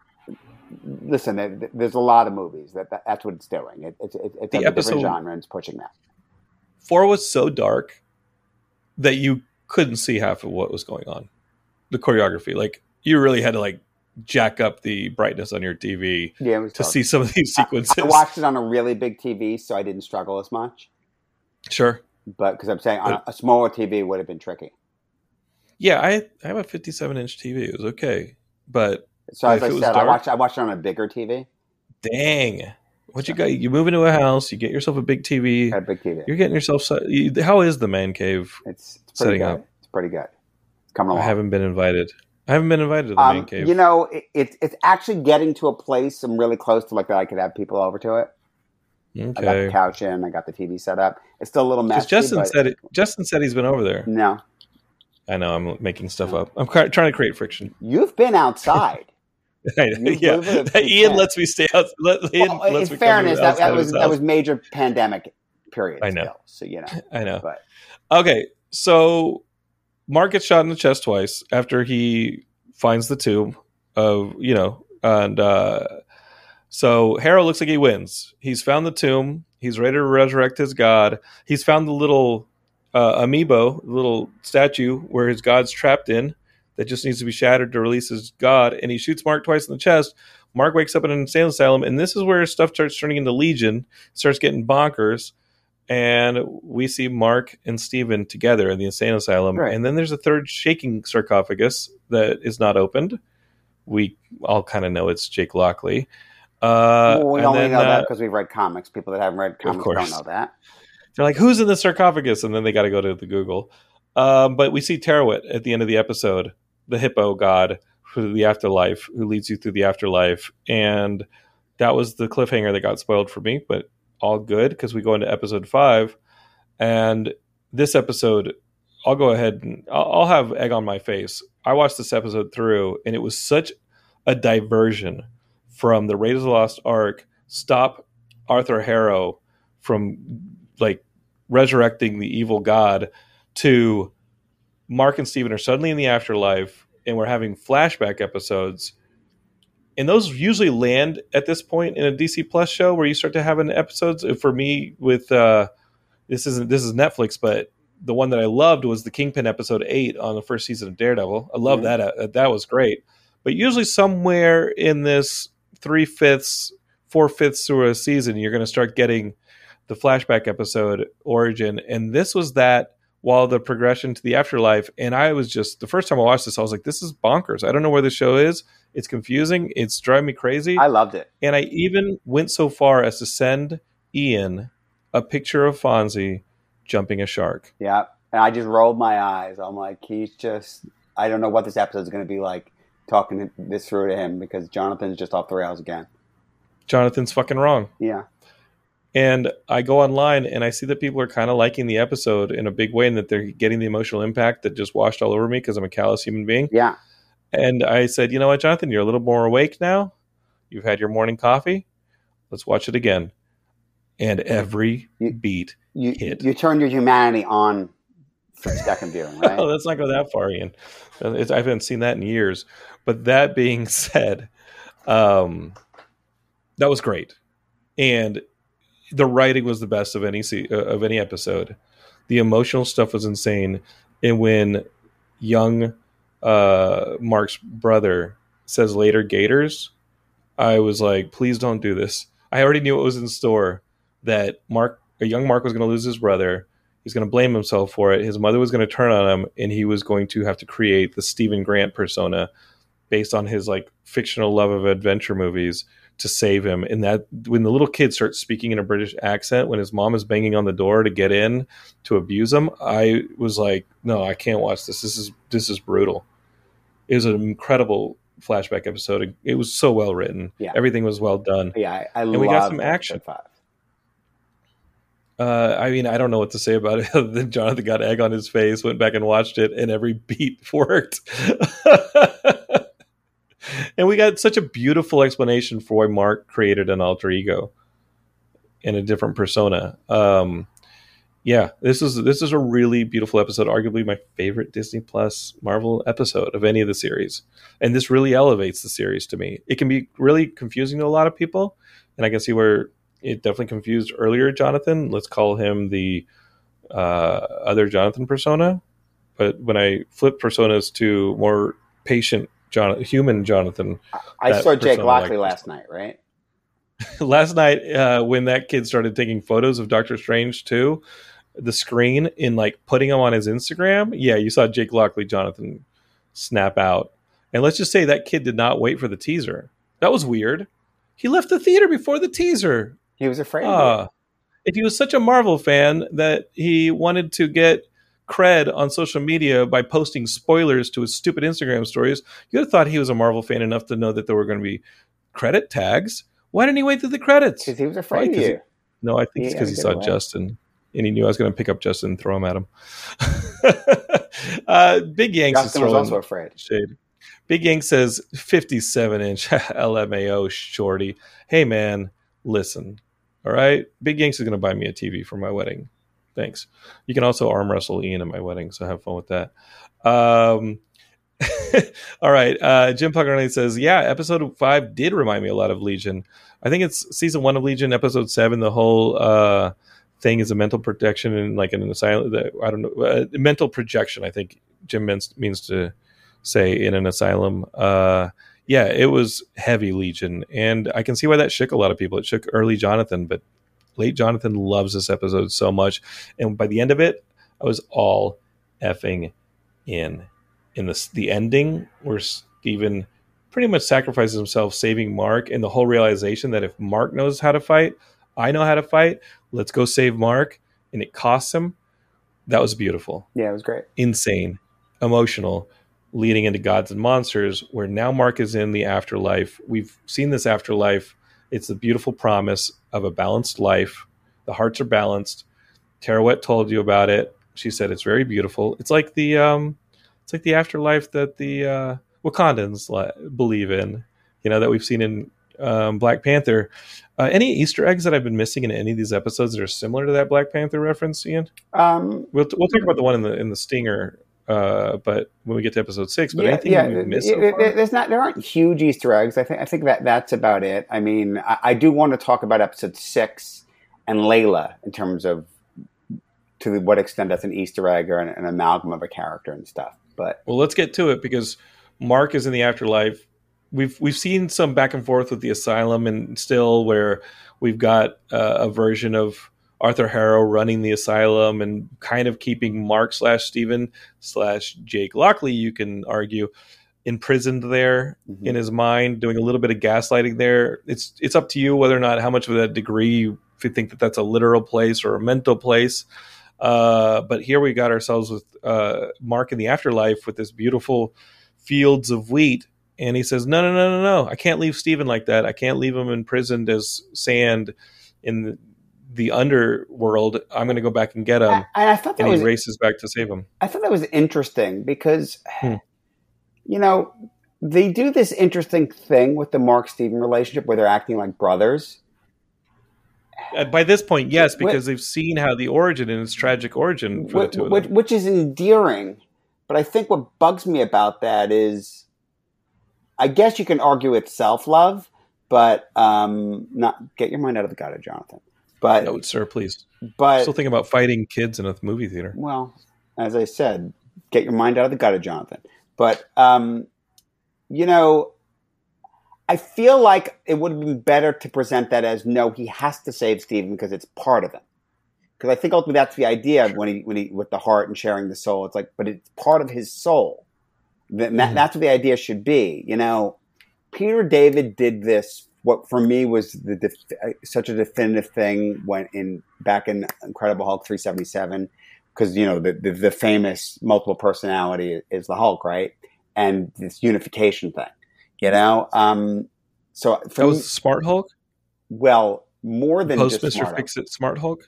[SPEAKER 4] Listen, there- there's a lot of movies that, that that's what it's doing. It, it's it, it's
[SPEAKER 3] The
[SPEAKER 4] a
[SPEAKER 3] episode-
[SPEAKER 4] different genre and it's pushing that.
[SPEAKER 3] Four was so dark that you couldn't see half of what was going on. The choreography, like you really had to like jack up the brightness on your T V
[SPEAKER 4] Yeah, it was
[SPEAKER 3] to
[SPEAKER 4] dark.
[SPEAKER 3] see some of these sequences.
[SPEAKER 4] I watched it on a really big T V, so I didn't struggle as much.
[SPEAKER 3] Sure.
[SPEAKER 4] But because I'm saying on a, a smaller T V would have been tricky.
[SPEAKER 3] Yeah, I I have a fifty-seven inch T V. It was okay, but
[SPEAKER 4] So as
[SPEAKER 3] If
[SPEAKER 4] I
[SPEAKER 3] it was
[SPEAKER 4] said, I
[SPEAKER 3] dark-
[SPEAKER 4] watched I watched it on a bigger T V.
[SPEAKER 3] dang, what you got? You move into a house, you get yourself a big T V.
[SPEAKER 4] I had a big T V.
[SPEAKER 3] You're getting yourself. set- you- How is the man cave?
[SPEAKER 4] It's, it's pretty
[SPEAKER 3] setting
[SPEAKER 4] good.
[SPEAKER 3] up.
[SPEAKER 4] It's pretty good. It's coming
[SPEAKER 3] I
[SPEAKER 4] along.
[SPEAKER 3] haven't been invited. I haven't been invited to the man
[SPEAKER 4] Um,
[SPEAKER 3] cave.
[SPEAKER 4] you know, it, it's it's actually getting to a place I'm really close to, like that I could have people over to it. I got the
[SPEAKER 3] okay.
[SPEAKER 4] couch in. I got the T V set up. It's still a little
[SPEAKER 3] Because
[SPEAKER 4] messy.
[SPEAKER 3] Justin
[SPEAKER 4] but
[SPEAKER 3] said it. Justin said he's been over there.
[SPEAKER 4] no,
[SPEAKER 3] I know. I'm making stuff up. I'm cr- trying to create friction.
[SPEAKER 4] you've been outside.
[SPEAKER 3] I know,
[SPEAKER 4] You
[SPEAKER 3] yeah,
[SPEAKER 4] live in a
[SPEAKER 3] Ian
[SPEAKER 4] tent.
[SPEAKER 3] lets me stay out. Let, Ian
[SPEAKER 4] Well, in
[SPEAKER 3] lets me come
[SPEAKER 4] fairness,
[SPEAKER 3] to
[SPEAKER 4] that, that
[SPEAKER 3] outside of
[SPEAKER 4] was
[SPEAKER 3] his
[SPEAKER 4] that
[SPEAKER 3] house.
[SPEAKER 4] was major pandemic period.
[SPEAKER 3] I know.
[SPEAKER 4] Still, so you know,
[SPEAKER 3] I know.
[SPEAKER 4] but
[SPEAKER 3] Okay, so Mark gets shot in the chest twice after he finds the tomb of, you know, and uh, so Harrow looks like he wins. He's found the tomb. He's ready to resurrect his god. He's found the little uh, amiibo, little statue where his god's trapped in that just needs to be shattered to release his god. And he shoots Mark twice in the chest. Mark wakes up in an insane asylum, and this is where stuff starts turning into Legion, starts getting bonkers. And we see Mark and Steven together in the insane asylum.
[SPEAKER 4] Right.
[SPEAKER 3] And then there's a third shaking sarcophagus that is not opened. We all kind of know it's Jake Lockley. Uh,
[SPEAKER 4] well, we
[SPEAKER 3] and
[SPEAKER 4] only
[SPEAKER 3] then,
[SPEAKER 4] know that
[SPEAKER 3] uh,
[SPEAKER 4] because we've read comics. People that haven't read comics
[SPEAKER 3] course.
[SPEAKER 4] don't know that.
[SPEAKER 3] they're like, who's in the sarcophagus? And then they got to go to the Google. Um, but we see Terawit at the end of the episode, the hippo god for the afterlife, who leads you through the afterlife. And that was the cliffhanger that got spoiled for me, but all good because we go into episode five. And this episode, I'll go ahead and I'll, I'll have egg on my face. I watched this episode through, and it was such a diversion from the Raiders of the Lost Ark. Stop Arthur Harrow from like resurrecting the evil god to Mark and Steven are suddenly in the afterlife, and we're having flashback episodes. And those usually land at this point in a D C Plus show where you start to have an episodes. For me, with uh, this isn't this is Netflix, but the one that I loved was the Kingpin episode eight on the first season of Daredevil. I love
[SPEAKER 4] Mhm.
[SPEAKER 3] that. Uh, that was great. But usually somewhere in this three fifths, four fifths through a season, you're going to start getting the flashback episode origin. And this was that while the progression to the afterlife. And I was just, the first time I watched this, I was like, this is bonkers. I don't know where the show is. It's confusing. It's driving me crazy.
[SPEAKER 4] I loved it.
[SPEAKER 3] And I even went so far as to send Ian a picture of Fonzie jumping a shark.
[SPEAKER 4] Yeah, and I just rolled my eyes. I'm like, he's just. I don't know what this episode is going to be like. Talking this through to him because Jonathan's just off the rails again.
[SPEAKER 3] Jonathan's fucking wrong.
[SPEAKER 4] Yeah.
[SPEAKER 3] And I go online and I see that people are kind of liking the episode in a big way and that they're getting the emotional impact that just washed all over me because I'm a callous human being.
[SPEAKER 4] Yeah.
[SPEAKER 3] And I said, you know what, Jonathan, you're a little more awake now. You've had your morning coffee. Let's watch it again. And every
[SPEAKER 4] you,
[SPEAKER 3] beat
[SPEAKER 4] you,
[SPEAKER 3] hit.
[SPEAKER 4] You turned your humanity on for second viewing, right?
[SPEAKER 3] Oh, let's not go that far, Ian. It's, I haven't seen that in years. But that being said, um, that was great. And the writing was the best of any se- of any episode. The emotional stuff was insane. And when young uh, Mark's brother says later Gators, I was like, please don't do this. I already knew what was in store, that Mark, a young Mark was going to lose his brother. He's going to blame himself for it. His mother was going to turn on him, and he was going to have to create the Stephen Grant persona based on his like fictional love of adventure movies to save him. And that when the little kid starts speaking in a British accent, when his mom is banging on the door to get in to abuse him, I was like, no, I can't watch this. This is this is brutal. It was an incredible flashback episode. It was so well written.
[SPEAKER 4] Yeah.
[SPEAKER 3] Everything was well done.
[SPEAKER 4] Yeah, I, I
[SPEAKER 3] and
[SPEAKER 4] love
[SPEAKER 3] we got some action.
[SPEAKER 4] Five.
[SPEAKER 3] Uh, I mean, I don't know what to say about it other than Jonathan got egg on his face, went back and watched it, and every beat worked. And we got such a beautiful explanation for why Mark created an alter ego and a different persona. Um, yeah, this is this is a really beautiful episode, arguably my favorite Disney Plus Marvel episode of any of the series. And this really elevates the series to me. It can be really confusing to a lot of people, and I can see where it definitely confused earlier Jonathan. Let's call him the uh, other Jonathan persona. But when I flip personas to more patient John, human Jonathan.
[SPEAKER 4] I saw Jake Lockley last night, right?
[SPEAKER 3] Last night, uh, when that kid started taking photos of Doctor Strange too, the screen in like putting him on his Instagram. Yeah, you saw Jake Lockley, Jonathan snap out. And let's just say that kid did not wait for the teaser. That was weird. He left the theater before the teaser.
[SPEAKER 4] He was afraid.
[SPEAKER 3] Uh, if he was such a Marvel fan that he wanted to get cred on social media by posting spoilers to his stupid Instagram stories, you'd have thought he was a Marvel fan enough to know that there were going to be credit tags. Why didn't he wait through the credits?
[SPEAKER 4] Because he was afraid
[SPEAKER 3] Probably
[SPEAKER 4] of you.
[SPEAKER 3] He, no, I think
[SPEAKER 4] he
[SPEAKER 3] it's because he saw
[SPEAKER 4] away.
[SPEAKER 3] Justin, and he knew I was going to pick up Justin and throw him at him. uh, Big Yanks
[SPEAKER 4] Justin
[SPEAKER 3] is
[SPEAKER 4] was
[SPEAKER 3] throwing
[SPEAKER 4] also afraid.
[SPEAKER 3] Shade. Big Yank says fifty-seven inch L M A O shorty. Hey man, listen. All right, Big Yanks is going to buy me a T V for my wedding. Thanks. You can also arm wrestle Ian at my wedding, so have fun with that. Um, all right. Uh, Jim Puckerley says, yeah, episode five did remind me a lot of Legion. I think it's season one of Legion, episode seven. The whole uh, thing is a mental protection and like in an asylum. The, I don't know. Uh, mental projection, I think Jim means, means to say in an asylum. Uh, yeah, it was heavy Legion. And I can see why that shook a lot of people. It shook early Jonathan, but late Jonathan loves this episode so much. And by the end of it, I was all effing in. In the, the ending where Steven pretty much sacrifices himself saving Mark, and the whole realization that if Mark knows how to fight, I know how to fight. Let's go save Mark. And it costs him. That was beautiful.
[SPEAKER 4] Yeah, it was great.
[SPEAKER 3] Insane. Emotional. Leading into Gods and Monsters, where now Mark is in the afterlife. We've seen this afterlife. It's the beautiful promise of a balanced life. The hearts are balanced. Terawet told you about it. She said it's very beautiful. It's like the um, it's like the afterlife that the uh, Wakandans li- believe in. You know, that we've seen in um, Black Panther. Uh, any Easter eggs that I've been missing in any of these episodes that are similar to that Black Panther reference, Ian?
[SPEAKER 4] Um,
[SPEAKER 3] we'll we'll talk about the one in the in the Stinger. Uh, but when we get to episode six, but
[SPEAKER 4] yeah,
[SPEAKER 3] anything
[SPEAKER 4] yeah,
[SPEAKER 3] we've missed
[SPEAKER 4] it,
[SPEAKER 3] so far?
[SPEAKER 4] It, there's not, there aren't huge Easter eggs. I think, I think that that's about it. I mean, I, I do want to talk about episode six and Layla in terms of to what extent that's an Easter egg or an, an amalgam of a character and stuff. But
[SPEAKER 3] well, let's get to it because Mark is in the afterlife. We've we've seen some back and forth with the asylum, and still where we've got uh, a version of Arthur Harrow running the asylum and kind of keeping Mark slash Steven slash Jake Lockley, you can argue, imprisoned there mm-hmm. in his mind, doing a little bit of gaslighting there. It's it's up to you whether or not how much of that degree you, if you think that that's a literal place or a mental place. Uh, but here we got ourselves with uh, Mark in the afterlife with this beautiful fields of wheat. And he says, no, no, no, no, no. I can't leave Steven like that. I can't leave him imprisoned as sand in the the underworld. I'm going to go back and get him.
[SPEAKER 4] I, I thought that
[SPEAKER 3] and
[SPEAKER 4] was,
[SPEAKER 3] he races back to save him.
[SPEAKER 4] I thought that was interesting because,
[SPEAKER 3] hmm.
[SPEAKER 4] you know, they do this interesting thing with the Mark Steven relationship where they're acting like brothers.
[SPEAKER 3] Uh, by this point, yes, because they've seen how the origin and its tragic origin for
[SPEAKER 4] which,
[SPEAKER 3] the two of
[SPEAKER 4] which,
[SPEAKER 3] them.
[SPEAKER 4] which is endearing. But I think what bugs me about that is, I guess you can argue it's self-love, but um, not get your mind out of the gutter, Jonathan. But
[SPEAKER 3] no, sir, please.
[SPEAKER 4] But
[SPEAKER 3] still think about fighting kids in a movie theater.
[SPEAKER 4] Well, as I said, get your mind out of the gutter, Jonathan. But um, you know, I feel like it would have been better to present that as no, he has to save Steven because it's part of him. Because I think ultimately that's the idea when he when he with the heart and sharing the soul. It's like, but it's part of his soul. That, mm-hmm. That's what the idea should be. You know, Peter David did this. What for me was the def- such a definitive thing when in back in Incredible Hulk three seventy-seven, because you know the, the the famous multiple personality is the Hulk, right? And this unification thing, you know. Um, so
[SPEAKER 3] that was me, Smart Hulk.
[SPEAKER 4] Well, more than
[SPEAKER 3] post
[SPEAKER 4] just
[SPEAKER 3] Mister
[SPEAKER 4] Smart
[SPEAKER 3] Fix It Smart Hulk.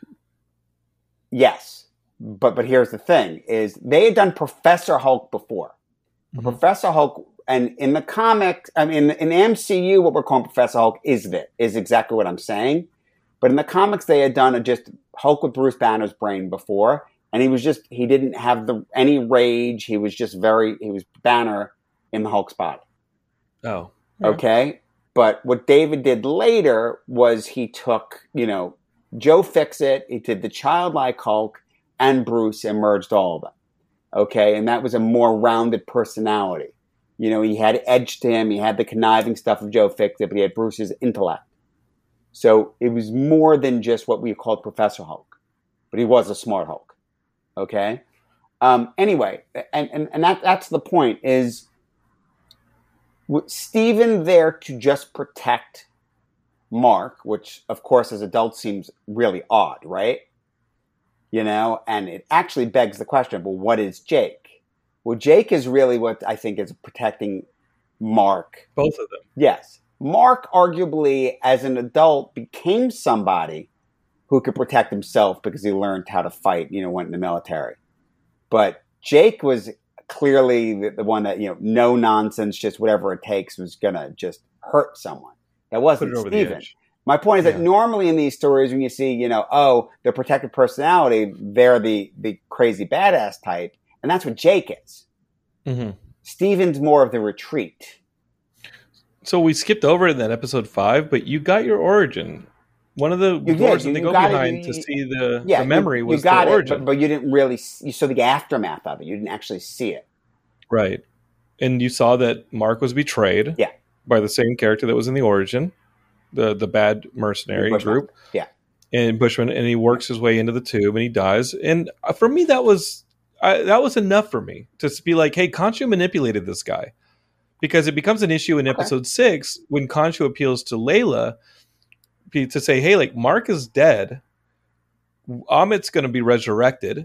[SPEAKER 4] Yes, but but here's the thing: is they had done Professor Hulk before. Mm-hmm. Professor Hulk. And in the comics, I mean, in the M C U, what we're calling Professor Hulk is that is exactly what I'm saying. But in the comics, they had done a just Hulk with Bruce Banner's brain before, and he was just he didn't have the any rage. He was just very he was Banner in the Hulk's body.
[SPEAKER 3] Oh,
[SPEAKER 4] yeah. Okay. But what David did later was he took you know Joe Fixit, he did the childlike Hulk and Bruce and merged all of them. Okay, and that was a more rounded personality. You know, he had edge to him. He had the conniving stuff of Joe Fixit, but he had Bruce's intellect. So it was more than just what we called Professor Hulk. But he was a smart Hulk. Okay? Um, anyway, and, and, and that, that's the point, is Steven there to just protect Mark, which, of course, as adults seems really odd, right? You know, and it actually begs the question, well, what is Jake? Well, Jake is really what I think is protecting Mark.
[SPEAKER 3] Both of them.
[SPEAKER 4] Yes. Mark, arguably, as an adult, became somebody who could protect himself because he learned how to fight, you know, went in the military. But Jake was clearly the, the one that, you know, no nonsense, just whatever it takes was going to just hurt someone. That wasn't Steven. My point is yeah. that normally in these stories, when you see, you know, oh, the protective personality, they're the, the crazy badass type. And that's what Jake is. Mm-hmm. Steven's more of the retreat.
[SPEAKER 3] So we skipped over in that episode five, but you got your origin. One of the
[SPEAKER 4] you
[SPEAKER 3] doors
[SPEAKER 4] did.
[SPEAKER 3] that they
[SPEAKER 4] you
[SPEAKER 3] go behind
[SPEAKER 4] it,
[SPEAKER 3] to
[SPEAKER 4] you,
[SPEAKER 3] see the,
[SPEAKER 4] yeah,
[SPEAKER 3] the memory
[SPEAKER 4] you,
[SPEAKER 3] was
[SPEAKER 4] you got
[SPEAKER 3] the
[SPEAKER 4] it,
[SPEAKER 3] origin.
[SPEAKER 4] But, but you didn't really – you saw the aftermath of it. You didn't actually see it.
[SPEAKER 3] Right. And you saw that Mark was betrayed
[SPEAKER 4] yeah.
[SPEAKER 3] by the same character that was in the origin, the, the bad mercenary
[SPEAKER 4] the
[SPEAKER 3] group.
[SPEAKER 4] Yeah.
[SPEAKER 3] And Bushman, and he works his way into the tube and he dies. And for me, that was – I, that was enough for me to be like, hey, Khonshu manipulated this guy. Because it becomes an issue in episode okay. six when Khonshu appeals to Layla to say, hey, like, Mark is dead. Amit's going to be resurrected.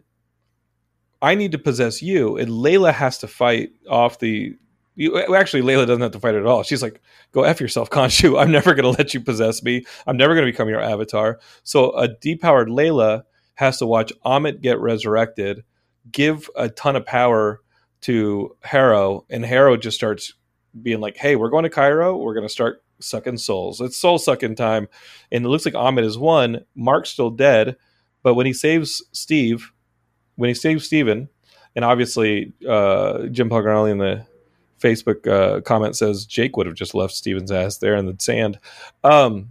[SPEAKER 3] I need to possess you. And Layla has to fight off the... You, actually, Layla doesn't have to fight at all. She's like, go F yourself, Khonshu. I'm never going to let you possess me. I'm never going to become your avatar. So a depowered Layla has to watch Amit get resurrected, give a ton of power to Harrow, and Harrow just starts being like, hey, we're going to Cairo. We're going to start sucking souls. It's soul sucking time. And it looks like Amit is won. Mark's still dead. But when he saves Steve, when he saves Steven, and obviously uh, Jim Paganelli in the Facebook uh, comment says Jake would have just left Steven's ass there in the sand. Um,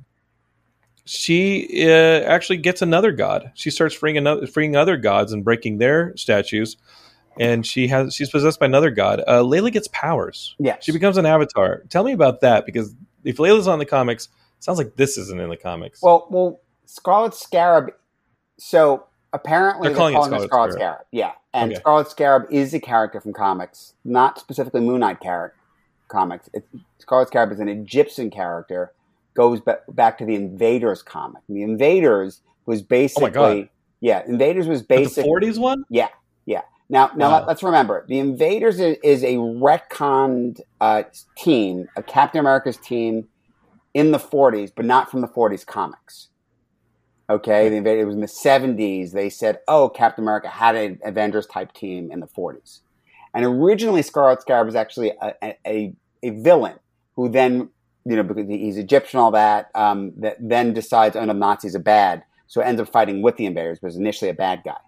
[SPEAKER 3] she uh, actually gets another god. She starts freeing another, freeing other gods and breaking their statues, and she has she's possessed by another god. Uh, Layla gets powers.
[SPEAKER 4] Yeah,
[SPEAKER 3] she becomes an avatar. Tell me about that, because if Layla's on the comics, it sounds like this isn't in the comics.
[SPEAKER 4] Well, well, Scarlet Scarab. So apparently
[SPEAKER 3] they're, they're calling,
[SPEAKER 4] calling
[SPEAKER 3] it
[SPEAKER 4] her
[SPEAKER 3] Scarlet,
[SPEAKER 4] Scarlet
[SPEAKER 3] Scarab.
[SPEAKER 4] Scarab. Yeah, and
[SPEAKER 3] okay.
[SPEAKER 4] Scarlet Scarab is a character from comics, not specifically Moon Knight character comics. It's, Scarlet Scarab is an Egyptian character. Goes back, back to the Invaders comic. The Invaders was basically,
[SPEAKER 3] oh my God.
[SPEAKER 4] yeah, Invaders was basically
[SPEAKER 3] the forties one.
[SPEAKER 4] Yeah, yeah. Now, now
[SPEAKER 3] wow.
[SPEAKER 4] let, let's remember, the Invaders is, is a retconned uh, team, a Captain America's team in the forties, but not from the forties comics. Okay, they invaded. It was in the seventies. They said, "Oh, Captain America had an Avengers type team in the forties," and originally Scarlet Scarab was actually a, a, a villain who then, you know, because he's Egyptian, all that, um, that then decides, "Oh no, Nazis are bad," so ends up fighting with the invaders, but was initially a bad guy.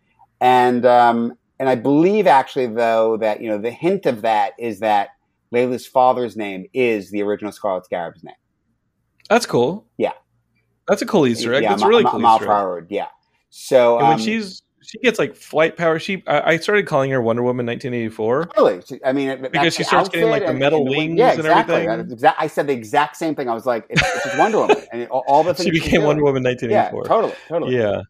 [SPEAKER 4] And um, and I believe actually though that, you know, the hint of that is that Layla's father's name is the original Scarlet Scarab's name.
[SPEAKER 3] That's cool.
[SPEAKER 4] Yeah.
[SPEAKER 3] That's a cool Easter egg.
[SPEAKER 4] Yeah,
[SPEAKER 3] That's
[SPEAKER 4] Ma-
[SPEAKER 3] a really
[SPEAKER 4] Ma-
[SPEAKER 3] cool
[SPEAKER 4] Mal
[SPEAKER 3] Easter egg.
[SPEAKER 4] Forward, yeah. So
[SPEAKER 3] And when
[SPEAKER 4] um,
[SPEAKER 3] she's she gets like flight power, she I, I started calling her Wonder Woman nineteen eighty-four.
[SPEAKER 4] Really, I mean, it-
[SPEAKER 3] Because
[SPEAKER 4] that's
[SPEAKER 3] she
[SPEAKER 4] the
[SPEAKER 3] starts getting, like,
[SPEAKER 4] outfit
[SPEAKER 3] the
[SPEAKER 4] and-
[SPEAKER 3] metal
[SPEAKER 4] and the wing-
[SPEAKER 3] wings
[SPEAKER 4] yeah,
[SPEAKER 3] and
[SPEAKER 4] exactly.
[SPEAKER 3] everything.
[SPEAKER 4] That is exa- I said the exact same thing. I was like, it's, it's just Wonder Woman, and all, all the things
[SPEAKER 3] She
[SPEAKER 4] she's
[SPEAKER 3] became Wonder
[SPEAKER 4] doing.
[SPEAKER 3] Woman nineteen
[SPEAKER 4] Yeah,
[SPEAKER 3] eighty-four.
[SPEAKER 4] totally, totally.
[SPEAKER 3] Yeah.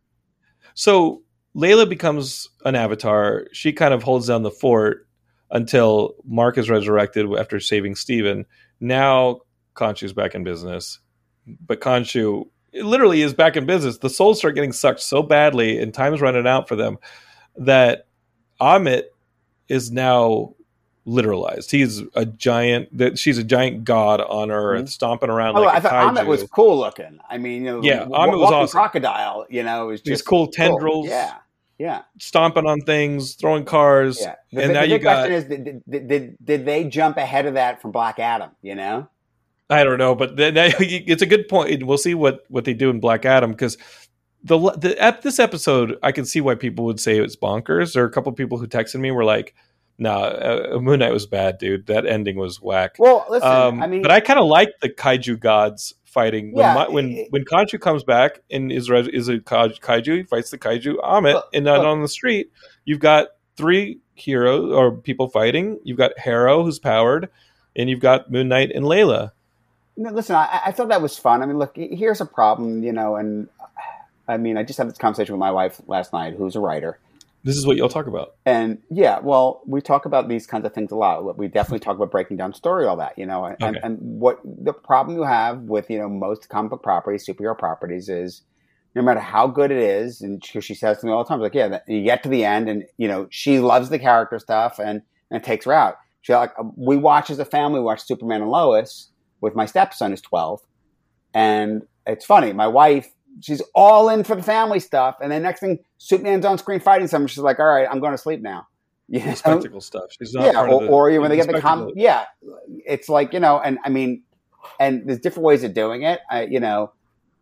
[SPEAKER 3] So Layla becomes an avatar. She kind of holds down the fort until Mark is resurrected after saving Steven. Now Khonshu's back in business. But Khonshu it literally is back in business. The souls start getting sucked so badly and time's running out for them that Amit is now literalized. He's a giant that she's a giant god on Earth,
[SPEAKER 4] Mhm.
[SPEAKER 3] stomping around
[SPEAKER 4] Oh,
[SPEAKER 3] like
[SPEAKER 4] I
[SPEAKER 3] a
[SPEAKER 4] thought
[SPEAKER 3] kaiju.
[SPEAKER 4] Ahmet was cool looking. I mean, you know,
[SPEAKER 3] Yeah,
[SPEAKER 4] w-
[SPEAKER 3] Ahmet was
[SPEAKER 4] walking
[SPEAKER 3] awesome.
[SPEAKER 4] crocodile. You know, was
[SPEAKER 3] These
[SPEAKER 4] just
[SPEAKER 3] cool tendrils.
[SPEAKER 4] Yeah, yeah,
[SPEAKER 3] Stomping on things, throwing cars.
[SPEAKER 4] yeah. The,
[SPEAKER 3] and
[SPEAKER 4] the,
[SPEAKER 3] now
[SPEAKER 4] the
[SPEAKER 3] you
[SPEAKER 4] big
[SPEAKER 3] got
[SPEAKER 4] question is, did, did, did, did they jump ahead of that from Black Adam? You know,
[SPEAKER 3] I don't know, but then, it's a good point. We'll see what, what they do in Black Adam because the the ep, this episode, I can see why people would say it's bonkers. There are a couple of people who texted me were like, "Nah, uh, Moon Knight was bad, dude. That ending was whack."
[SPEAKER 4] well, listen,
[SPEAKER 3] Um,
[SPEAKER 4] I mean,
[SPEAKER 3] but I kind of like the kaiju gods fighting when
[SPEAKER 4] Yeah,
[SPEAKER 3] my, when
[SPEAKER 4] it-
[SPEAKER 3] when Khonshu comes back and is res- is a ka- kaiju, he fights the kaiju Amit,
[SPEAKER 4] Look,
[SPEAKER 3] and then
[SPEAKER 4] look.
[SPEAKER 3] on the street you've got three heroes or people fighting. You've got Harrow who's powered, and you've got Moon Knight and Layla.
[SPEAKER 4] no, listen, I, I thought that was fun. I mean, look, here's a problem, you know, and I mean, I just had this conversation with my wife last night, who's a writer.
[SPEAKER 3] This is what y'all talk about.
[SPEAKER 4] And yeah, well, we talk about these kinds of things a lot. We definitely talk about breaking down story, all that, you know. And,
[SPEAKER 3] Okay.
[SPEAKER 4] and what the problem you have with, you know, most comic book properties, superhero properties, is no matter how good it is, and she, she says to me all the time, like, yeah, that, you get to the end, and you know, she loves the character stuff, and, and it takes her out. She like we watch as a family, we watch Superman and Lois with my stepson who's twelve, and it's funny. My wife. She's all in for the family stuff, and then next thing, Superman's on screen fighting someone. She's like, "All right, I'm going to sleep now." You know?
[SPEAKER 3] Spectacle stuff. She's not
[SPEAKER 4] Yeah,
[SPEAKER 3] part
[SPEAKER 4] or,
[SPEAKER 3] of the,
[SPEAKER 4] or when they get the
[SPEAKER 3] spectacle.
[SPEAKER 4] com, yeah, it's like, you know, and I mean, and there's different ways of doing it. I, you know,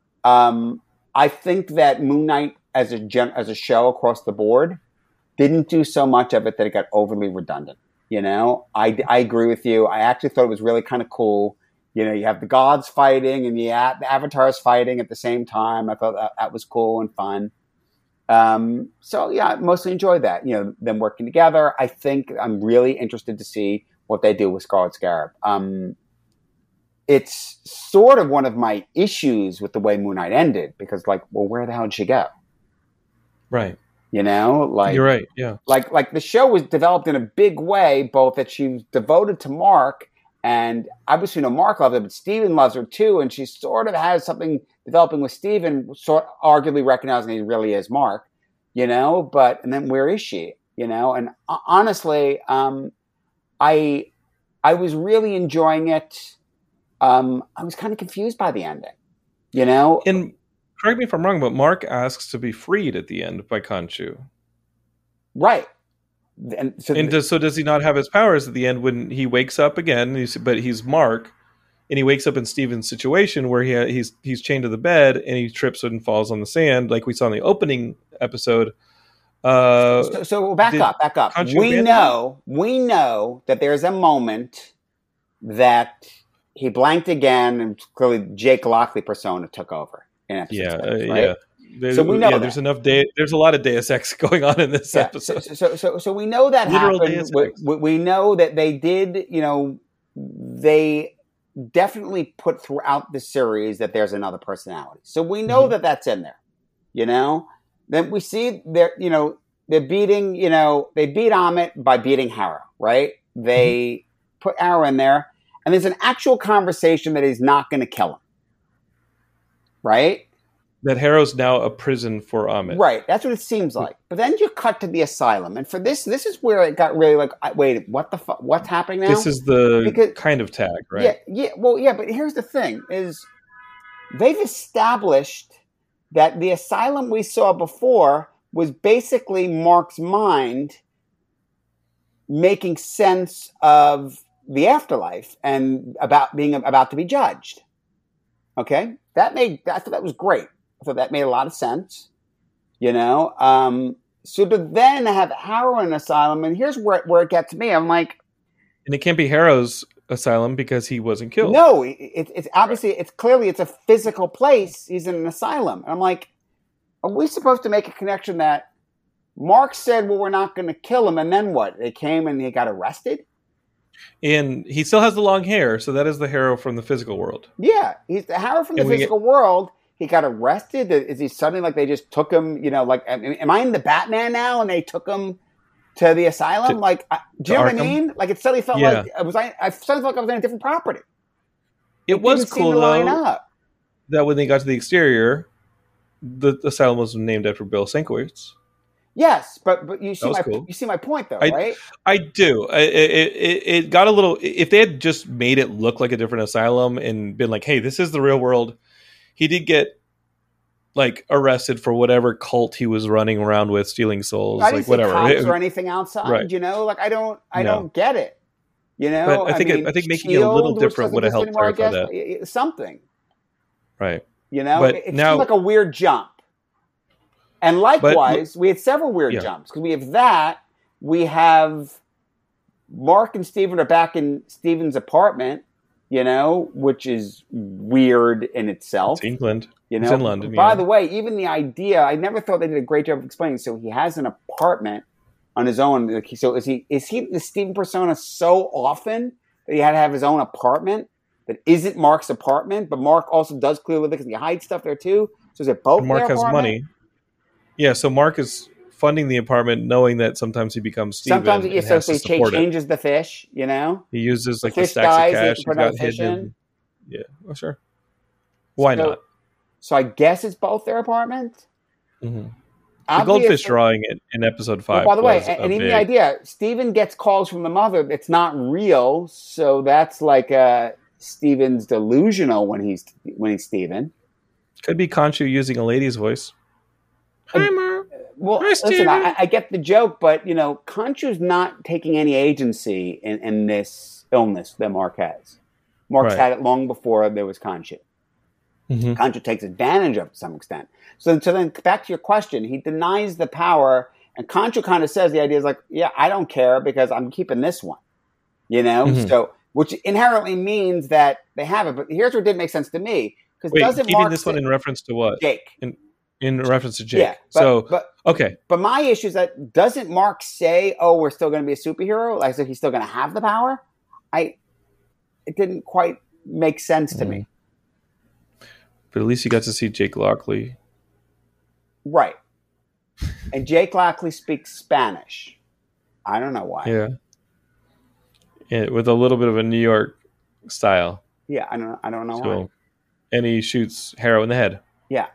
[SPEAKER 4] um, I think that Moon Knight as a gen, as a show across the board didn't do so much of it that it got overly redundant. You know, I I agree with you. I actually thought it was really kind of cool. You know, you have the gods fighting and the, the avatars fighting at the same time. I thought that, that was cool and fun. Um, so, yeah, I mostly enjoyed that, you know, them working together. I think I'm really interested to see what they do with Scarlet Scarab. Um, it's sort of one of my issues with the way Moon Knight ended because, like, well, where the hell did she go?
[SPEAKER 3] Right.
[SPEAKER 4] You know, like
[SPEAKER 3] You're right. Yeah.
[SPEAKER 4] like like the show was developed in a big way, both that she was devoted to Mark. And obviously, you know, Mark loves her, but Steven loves her too. And she sort of has something developing with Steven, sort of arguably recognizing he really is Mark, you know. But and then where is she, you know? And uh, honestly, um, I I was really enjoying it. Um, I was kind of confused by the ending, you know.
[SPEAKER 3] And correct me if I'm wrong, but Mark asks to be freed at the end by Khonshu.
[SPEAKER 4] Right. And so,
[SPEAKER 3] And does, so does he not have his powers at the end when he wakes up again? He's, but he's Mark, and he wakes up in Steven's situation where he he's he's chained to the bed and he trips and falls on the sand, like we saw in the opening episode. Uh,
[SPEAKER 4] so, so back
[SPEAKER 3] did
[SPEAKER 4] up, back up.
[SPEAKER 3] Khonshu
[SPEAKER 4] We
[SPEAKER 3] abandon
[SPEAKER 4] know, we know that there's a moment that he blanked again, and clearly Jake Lockley persona took over in episode
[SPEAKER 3] yeah,
[SPEAKER 4] six,
[SPEAKER 3] uh,
[SPEAKER 4] right?
[SPEAKER 3] yeah. There,
[SPEAKER 4] So we know
[SPEAKER 3] yeah,
[SPEAKER 4] that.
[SPEAKER 3] there's enough. De- there's a lot of Deus Ex going on in this
[SPEAKER 4] Yeah,
[SPEAKER 3] episode.
[SPEAKER 4] So, so, so, so we know that
[SPEAKER 3] Literal
[SPEAKER 4] happened.
[SPEAKER 3] Deus
[SPEAKER 4] We,
[SPEAKER 3] Ex.
[SPEAKER 4] we, we know that they did, you know, they definitely put throughout the series that there's another personality. So we know
[SPEAKER 3] Mhm.
[SPEAKER 4] that that's in there, you know. Then we see they're, you know, they're beating, you know, they beat Amit by beating Harrow, right? They
[SPEAKER 3] Mm-hmm.
[SPEAKER 4] put Harrow in there, and there's an actual conversation that he's not going to kill him, right?
[SPEAKER 3] That Harrow's now a prison for Amit.
[SPEAKER 4] Right, that's what it seems like. But then you cut to the asylum, and for this, this is where it got really like, I- wait, what the fuck? What's happening now?
[SPEAKER 3] This is the
[SPEAKER 4] Because-
[SPEAKER 3] kind of tag, right?
[SPEAKER 4] Yeah, yeah. Well, yeah, but here's the thing: is they've established that the asylum we saw before was basically Mark's mind making sense of the afterlife and about being about to be judged. Okay, that made I thought that was great. I thought that made a lot of sense. You know, um, so to then have Harrow in asylum, and here's where where it gets me. I'm like,
[SPEAKER 3] and it can't be Harrow's asylum because he wasn't killed.
[SPEAKER 4] No, it, it's obviously it's clearly it's a physical place. He's in an asylum, and I'm like, are we supposed to make a connection that Mark said, well, we're not going to kill him, and then what? They came and he got arrested?
[SPEAKER 3] And he still has the long hair, so that is the Harrow from the physical world.
[SPEAKER 4] Yeah, he's the Harrow from the
[SPEAKER 3] And we
[SPEAKER 4] physical world. He got arrested. Is he suddenly like they just took him? You know, like am, am I in the Batman now? And they took him to the asylum?
[SPEAKER 3] To-
[SPEAKER 4] like, I, do you know what I
[SPEAKER 3] Arkham?
[SPEAKER 4] mean? Like it suddenly felt
[SPEAKER 3] Yeah.
[SPEAKER 4] like I was. I, I suddenly felt like I was on a different property.
[SPEAKER 3] It was
[SPEAKER 4] didn't seem
[SPEAKER 3] cool
[SPEAKER 4] to line
[SPEAKER 3] though
[SPEAKER 4] up.
[SPEAKER 3] that when they got to the exterior, the asylum was named after Bill Sienkiewicz.
[SPEAKER 4] Yes, but but you see
[SPEAKER 3] was
[SPEAKER 4] my
[SPEAKER 3] cool.
[SPEAKER 4] you see my point though,
[SPEAKER 3] I-
[SPEAKER 4] right?
[SPEAKER 3] I do. I- It, it, it got a little. If they had just made it look like a different asylum and been like, "Hey, this is the real world," he did get like arrested for whatever cult he was running around with, stealing souls,
[SPEAKER 4] I didn't
[SPEAKER 3] like
[SPEAKER 4] see
[SPEAKER 3] whatever.
[SPEAKER 4] cops
[SPEAKER 3] It-
[SPEAKER 4] or anything outside.
[SPEAKER 3] Right.
[SPEAKER 4] You know, like I don't I
[SPEAKER 3] No.
[SPEAKER 4] don't get it. You know,
[SPEAKER 3] But I think it-
[SPEAKER 4] mean,
[SPEAKER 3] I think making it a little
[SPEAKER 4] Shield, which
[SPEAKER 3] different
[SPEAKER 4] doesn't
[SPEAKER 3] would have
[SPEAKER 4] exist
[SPEAKER 3] helped
[SPEAKER 4] anymore, I
[SPEAKER 3] clarify
[SPEAKER 4] guess, i- i- something.
[SPEAKER 3] right.
[SPEAKER 4] You know,
[SPEAKER 3] But
[SPEAKER 4] it, it
[SPEAKER 3] now-
[SPEAKER 4] seemed like a weird jump. And likewise, we had several weird
[SPEAKER 3] Yeah.
[SPEAKER 4] jumps because we have that. We have Mark and Steven are back in Steven's apartment. You know, which is weird in itself.
[SPEAKER 3] It's England.
[SPEAKER 4] You
[SPEAKER 3] It's
[SPEAKER 4] know,
[SPEAKER 3] in London,
[SPEAKER 4] by
[SPEAKER 3] yeah.
[SPEAKER 4] the way, even the idea, I never thought they did a great job of explaining. So he has an apartment on his own. Like, So is he, is he the Steven persona so often that he had to have his own apartment that isn't Mark's apartment, but Mark also does clearly because he hides stuff there too. So is it both
[SPEAKER 3] And Mark
[SPEAKER 4] their
[SPEAKER 3] has
[SPEAKER 4] apartment?
[SPEAKER 3] money. Yeah, so Mark is funding the apartment, knowing that sometimes he becomes Steven.
[SPEAKER 4] Sometimes
[SPEAKER 3] and
[SPEAKER 4] he, so
[SPEAKER 3] has to
[SPEAKER 4] he cha-
[SPEAKER 3] support it.
[SPEAKER 4] changes the fish, you know?
[SPEAKER 3] He uses like
[SPEAKER 4] The
[SPEAKER 3] the
[SPEAKER 4] fish
[SPEAKER 3] stacks
[SPEAKER 4] dies,
[SPEAKER 3] of
[SPEAKER 4] he
[SPEAKER 3] cash
[SPEAKER 4] can
[SPEAKER 3] he's
[SPEAKER 4] put
[SPEAKER 3] got
[SPEAKER 4] another fish
[SPEAKER 3] hidden.
[SPEAKER 4] in.
[SPEAKER 3] Yeah, well, sure. Why
[SPEAKER 4] So-
[SPEAKER 3] not?
[SPEAKER 4] So I guess it's both their apartment.
[SPEAKER 3] hmm The
[SPEAKER 4] Obviously-
[SPEAKER 3] goldfish drawing in, in episode five.
[SPEAKER 4] Well, by the way,
[SPEAKER 3] was
[SPEAKER 4] and,
[SPEAKER 3] a
[SPEAKER 4] and even
[SPEAKER 3] big-
[SPEAKER 4] the idea, Steven gets calls from the mother. It's not real, so that's like uh, Steven's delusional when he's when he's Steven.
[SPEAKER 3] could be Khonshu using a lady's voice. Hi, Mark.
[SPEAKER 4] Well,
[SPEAKER 3] Hi,
[SPEAKER 4] listen,
[SPEAKER 3] Steven.
[SPEAKER 4] I, I get the joke, but you know, Khonshu's not taking any agency in, in this illness that Mark has. Mark's
[SPEAKER 3] Right.
[SPEAKER 4] had it long before there was Khonshu.
[SPEAKER 3] Mm-hmm.
[SPEAKER 4] Khonshu takes advantage of it to some extent. So, so then back to your question, he denies the power, and Khonshu kind of says the idea is like, yeah, I don't care because I'm keeping this one, you know.
[SPEAKER 3] Mhm.
[SPEAKER 4] So, which inherently means that they have it. But here's what didn't make sense to me because
[SPEAKER 3] Wait,
[SPEAKER 4] doesn't
[SPEAKER 3] keeping
[SPEAKER 4] Mark
[SPEAKER 3] this one
[SPEAKER 4] say-
[SPEAKER 3] in reference to what?
[SPEAKER 4] Jake?
[SPEAKER 3] In reference to Jake.
[SPEAKER 4] Yeah, but,
[SPEAKER 3] so
[SPEAKER 4] but
[SPEAKER 3] okay,
[SPEAKER 4] but my issue is that doesn't Mark say, "Oh, we're still going to be a superhero"? Like, so he's still going to have the power? I it didn't quite make sense to me.
[SPEAKER 3] but at least you got to see Jake Lockley.
[SPEAKER 4] Right. And Jake Lockley speaks Spanish. I don't know why.
[SPEAKER 3] Yeah. Yeah, with a little bit of a New York style.
[SPEAKER 4] Yeah, I don't. I don't know why.
[SPEAKER 3] So, and he shoots Harrow in the head,
[SPEAKER 4] Yeah.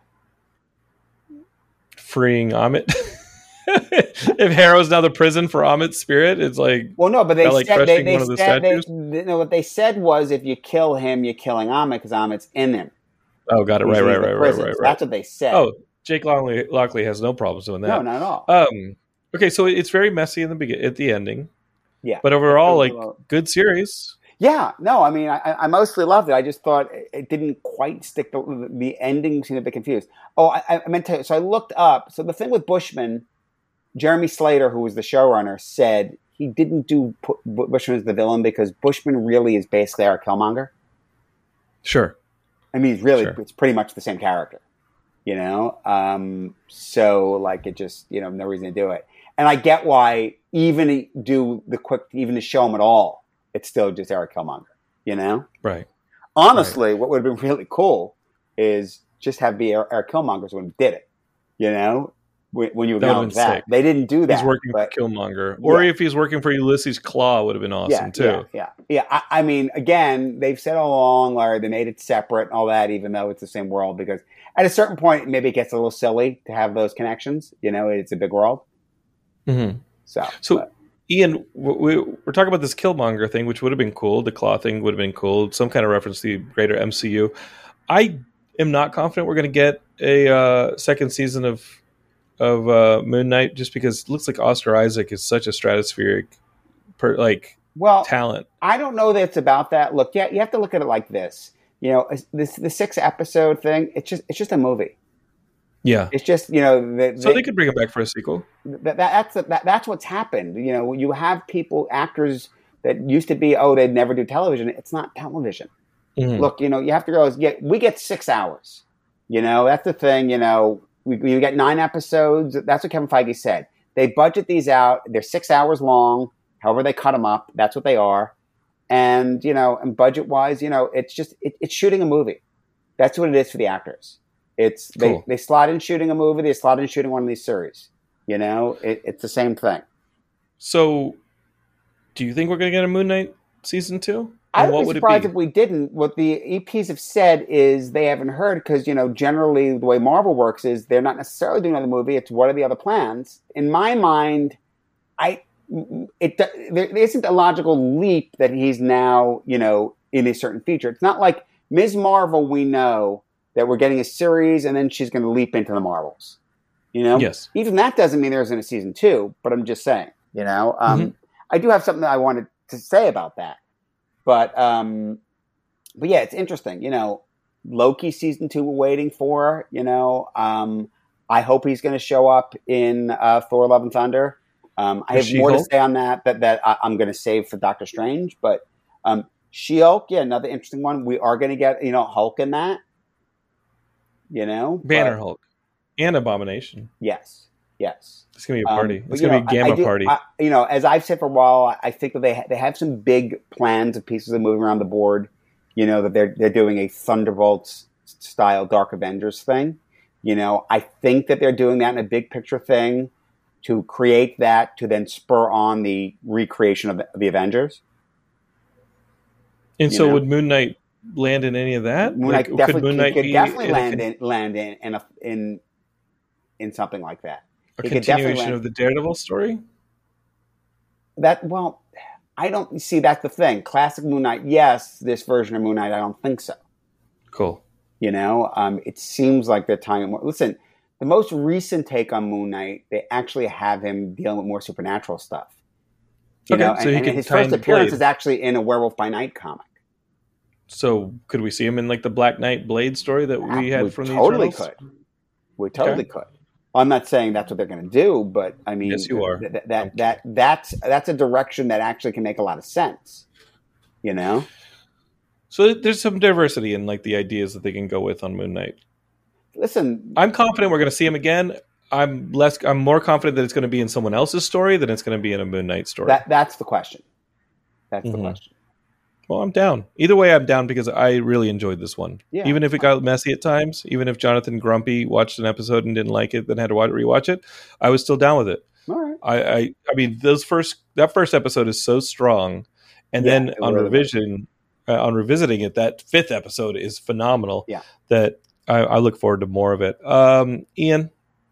[SPEAKER 3] freeing Amit. If Harrow's now the prison for Amit's spirit, it's like
[SPEAKER 4] Well, no, but they
[SPEAKER 3] Kinda like
[SPEAKER 4] said they,
[SPEAKER 3] crushing
[SPEAKER 4] they
[SPEAKER 3] one of the
[SPEAKER 4] said they,
[SPEAKER 3] statues?
[SPEAKER 4] they, no, what they said was if you kill him, you're killing Amit because Amit's in him.
[SPEAKER 3] oh, got it,
[SPEAKER 4] He's
[SPEAKER 3] right,
[SPEAKER 4] in
[SPEAKER 3] right,
[SPEAKER 4] the
[SPEAKER 3] right, right,
[SPEAKER 4] prison.
[SPEAKER 3] right,
[SPEAKER 4] So
[SPEAKER 3] right.
[SPEAKER 4] That's what they said.
[SPEAKER 3] Oh, Jake Lockley, Lockley has no problems doing that.
[SPEAKER 4] no, not at all.
[SPEAKER 3] Um, okay, so it's very messy in the begin at the ending,
[SPEAKER 4] yeah,
[SPEAKER 3] but overall, like
[SPEAKER 4] Well,
[SPEAKER 3] good series.
[SPEAKER 4] yeah, no, I mean, I, I mostly loved it. I just thought it, it didn't quite stick. The, the ending seemed a bit confused. Oh, I, I meant to. So I looked up. So the thing with Bushman, Jeremy Slater, who was the showrunner, said he didn't do put Bushman as the villain because Bushman really is basically our Killmonger.
[SPEAKER 3] Sure.
[SPEAKER 4] I mean, he's really,
[SPEAKER 3] Sure.
[SPEAKER 4] it's pretty much the same character, you know? Um, so, like, it just, you know, no reason to do it. And I get why, even to do the quick, even to show him at all, it's still just Eric Killmonger, you know?
[SPEAKER 3] Right.
[SPEAKER 4] Honestly, what would have been really cool is just have be Eric Killmonger when he did it, you know? When, when you
[SPEAKER 3] That would've
[SPEAKER 4] acknowledge
[SPEAKER 3] been
[SPEAKER 4] that.
[SPEAKER 3] sick.
[SPEAKER 4] They didn't do that.
[SPEAKER 3] He's working
[SPEAKER 4] but,
[SPEAKER 3] for Killmonger, or
[SPEAKER 4] Yeah.
[SPEAKER 3] if he's working for Ulysses Claw, would have been awesome
[SPEAKER 4] yeah,
[SPEAKER 3] too.
[SPEAKER 4] Yeah, yeah, yeah. I, I mean, again, they've said all along, or they made it separate and all that, even though it's the same world. Because at a certain point, maybe it gets a little silly to have those connections. You know, it's a big world.
[SPEAKER 3] Mm-hmm.
[SPEAKER 4] So,
[SPEAKER 3] So,
[SPEAKER 4] but,
[SPEAKER 3] Ian, we, we're talking about this Killmonger thing, which would have been cool. The Claw thing would have been cool. Some kind of reference to the greater M C U. I am not confident we're going to get a uh, second season of of uh, Moon Knight just because it looks like Oscar Isaac is such a stratospheric, per, like
[SPEAKER 4] well,
[SPEAKER 3] talent.
[SPEAKER 4] I don't know that it's about that. Look, yeah, you have to look at it like this. You know, this the six episode thing. It's just it's just a movie.
[SPEAKER 3] Yeah,
[SPEAKER 4] it's just you know. The,
[SPEAKER 3] so
[SPEAKER 4] they,
[SPEAKER 3] they could bring him back for a sequel.
[SPEAKER 4] That, that's that, that's what's happened. You know, you have people, actors that used to be, oh, they'd never do television. It's not television. Mm-hmm. Look, you know, you have to realize, yeah, we get six hours. You know, that's the thing. You know, we, we get nine episodes. That's what Kevin Feige said. They budget these out. They're six hours long. However they cut them up, that's what they are. And, you know, and budget-wise, you know, it's just, it, it's shooting a movie. That's what it is for the actors. It's, cool. they, they slot in shooting a movie. They slot in shooting one of these series. You know, it, it's the same thing.
[SPEAKER 3] So, do you think we're going to get a Moon Knight season two?
[SPEAKER 4] I would be surprised if we didn't. What the E Ps have said is they haven't heard because, you know, generally the way Marvel works is they're not necessarily doing another movie. It's what are the other plans? In my mind, I it there isn't a logical leap that he's now, you know, in a certain feature. It's not like Miz Marvel. We know that we're getting a series and then she's going to leap into the Marvels. You know,
[SPEAKER 3] yes.
[SPEAKER 4] Even that doesn't mean there isn't a season two. But I'm just saying, you know, um, mm-hmm. I do have something that I wanted to say about that. But, um, but yeah, it's interesting. You know, Loki season two we're waiting for. You know, um, I hope he's going to show up in uh, Thor: Love and Thunder. Um, I have She-Hulk? more to say on that that that I, I'm going to save for Doctor Strange. But um, She-Hulk, yeah, another interesting one. We are going to get you know Hulk in that. You know,
[SPEAKER 3] Banner
[SPEAKER 4] but,
[SPEAKER 3] Hulk and Abomination.
[SPEAKER 4] Yes, yes.
[SPEAKER 3] It's going to be a party.
[SPEAKER 4] Um,
[SPEAKER 3] it's going to be a gamma
[SPEAKER 4] I do,
[SPEAKER 3] party.
[SPEAKER 4] I, you know, as I've said for a while, I think that they ha- they have some big plans of pieces of moving around the board. You know, that they're they're doing a Thunderbolts style Dark Avengers thing. You know, I think that they're doing that in a big picture thing to create that to then spur on the recreation of the, of the Avengers.
[SPEAKER 3] And you so know? Would Moon Knight land in any of that?
[SPEAKER 4] Moon Knight like, definitely could, Moon Knight could definitely in land, a, in, land in in a, in in something like that.
[SPEAKER 3] A continuation of the Daredevil story?
[SPEAKER 4] That well, I don't see that's the thing. Classic Moon Knight, yes. This version of Moon Knight, I don't think so.
[SPEAKER 3] Cool.
[SPEAKER 4] You know, um, it seems like they're tying more. Listen, the most recent take on Moon Knight, they actually have him dealing with more supernatural stuff. You
[SPEAKER 3] okay,
[SPEAKER 4] know,
[SPEAKER 3] so
[SPEAKER 4] and,
[SPEAKER 3] he
[SPEAKER 4] and
[SPEAKER 3] can
[SPEAKER 4] his first appearance
[SPEAKER 3] Blade.
[SPEAKER 4] is actually in a Werewolf by Night comic.
[SPEAKER 3] So could we see him in like the Black Knight Blade story that we had
[SPEAKER 4] we
[SPEAKER 3] from
[SPEAKER 4] totally
[SPEAKER 3] the Eternals?
[SPEAKER 4] could. We totally
[SPEAKER 3] okay.
[SPEAKER 4] could. I'm not saying that's what they're going to do, but I mean,
[SPEAKER 3] yes, you are.
[SPEAKER 4] Th- that that, that that's that's a direction that actually can make a lot of sense. You know.
[SPEAKER 3] So there's some diversity in like the ideas that they can go with on Moon Knight.
[SPEAKER 4] Listen,
[SPEAKER 3] I'm confident we're going to see him again. I'm less. I'm more confident that it's going to be in someone else's story than it's going to be in a Moon Knight story.
[SPEAKER 4] That that's the question. That's
[SPEAKER 3] mm-hmm.
[SPEAKER 4] the question.
[SPEAKER 3] Well, I'm down. Either way, I'm down because I really enjoyed this one.
[SPEAKER 4] Yeah.
[SPEAKER 3] Even if it got messy at times, even if Jonathan Grumpy watched an episode and didn't like it, then had to watch, rewatch it, I was still down with it.
[SPEAKER 4] All right.
[SPEAKER 3] I, I, I mean, those first that first episode is so strong, and
[SPEAKER 4] yeah,
[SPEAKER 3] then on
[SPEAKER 4] really
[SPEAKER 3] revision, uh, on revisiting it, that fifth episode is phenomenal.
[SPEAKER 4] Yeah.
[SPEAKER 3] That I, I look forward to more of it. Um, Ian,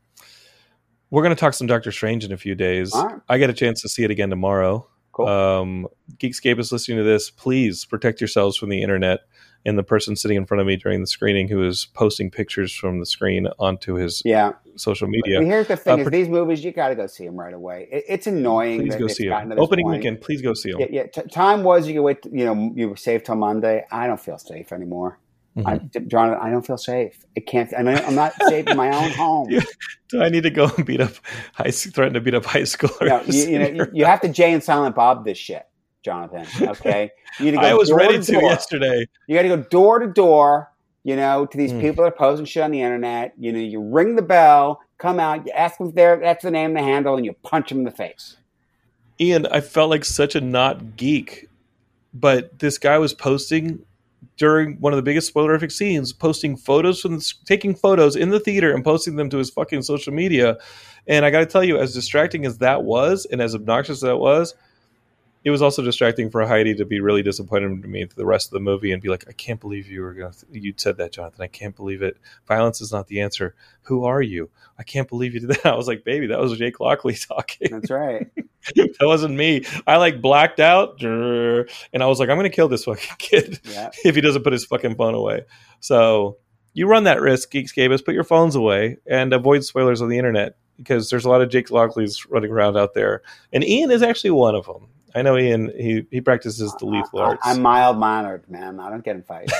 [SPEAKER 3] we're going to talk some Doctor Strange in a few days.
[SPEAKER 4] All right.
[SPEAKER 3] I get a chance to see it again tomorrow.
[SPEAKER 4] Cool.
[SPEAKER 3] Um, Geekscape is listening to this. Please protect yourselves from the internet and the person sitting in front of me during the screening who is posting pictures from the screen onto his
[SPEAKER 4] yeah.
[SPEAKER 3] social media.
[SPEAKER 4] But here's the thing:
[SPEAKER 3] uh,
[SPEAKER 4] is these movies you got to go see them right away. It, it's annoying.
[SPEAKER 3] Please
[SPEAKER 4] that
[SPEAKER 3] go
[SPEAKER 4] it's
[SPEAKER 3] see
[SPEAKER 4] gotten
[SPEAKER 3] them.
[SPEAKER 4] to this
[SPEAKER 3] Opening
[SPEAKER 4] point.
[SPEAKER 3] weekend. Please go see them.
[SPEAKER 4] Yeah, yeah. T- time was you could wait. You know, you were safe till Monday. I don't feel safe anymore.
[SPEAKER 3] Mm-hmm.
[SPEAKER 4] I, John, I don't feel safe. It can't. I I'm not safe in my own home.
[SPEAKER 3] Do, do I need to go and beat up high? Threaten to beat up high schoolers?
[SPEAKER 4] No, you, you know, you, you have to Jay and Silent Bob this shit, Jonathan. Okay, you need to go
[SPEAKER 3] I was
[SPEAKER 4] door
[SPEAKER 3] ready
[SPEAKER 4] to,
[SPEAKER 3] to
[SPEAKER 4] door.
[SPEAKER 3] yesterday.
[SPEAKER 4] You got to go door to door. You know, to these
[SPEAKER 3] Mm.
[SPEAKER 4] people that are posting shit on the internet. You know, you ring the bell, come out, you ask them if they're that's the name, the handle, and you punch them in the face.
[SPEAKER 3] Ian, I felt like such a not geek, but this guy was posting during one of the biggest spoilerific scenes, posting photos from the, taking photos in the theater and posting them to his fucking social media. And I got to tell you, as distracting as that was, and as obnoxious as that was, it was also distracting for Heidi to be really disappointed in me through the rest of the movie and be like, I can't believe you were going to, you said that, Jonathan. I can't believe it. Violence is not the answer. Who are you? I can't believe you did that. I was like, baby, that was Jake Lockley talking.
[SPEAKER 4] That's right.
[SPEAKER 3] That wasn't me. I like blacked out and I was like, I'm going to kill this fucking kid
[SPEAKER 4] Yeah.
[SPEAKER 3] if he doesn't put his fucking phone away. So you run that risk, Geekscapists. Put your phones away and avoid spoilers on the internet because there's a lot of Jake Lockleys running around out there. And Ian is actually one of them. I know Ian, he, he practices the lethal arts.
[SPEAKER 4] I'm mild-mannered, man. I don't get in fights.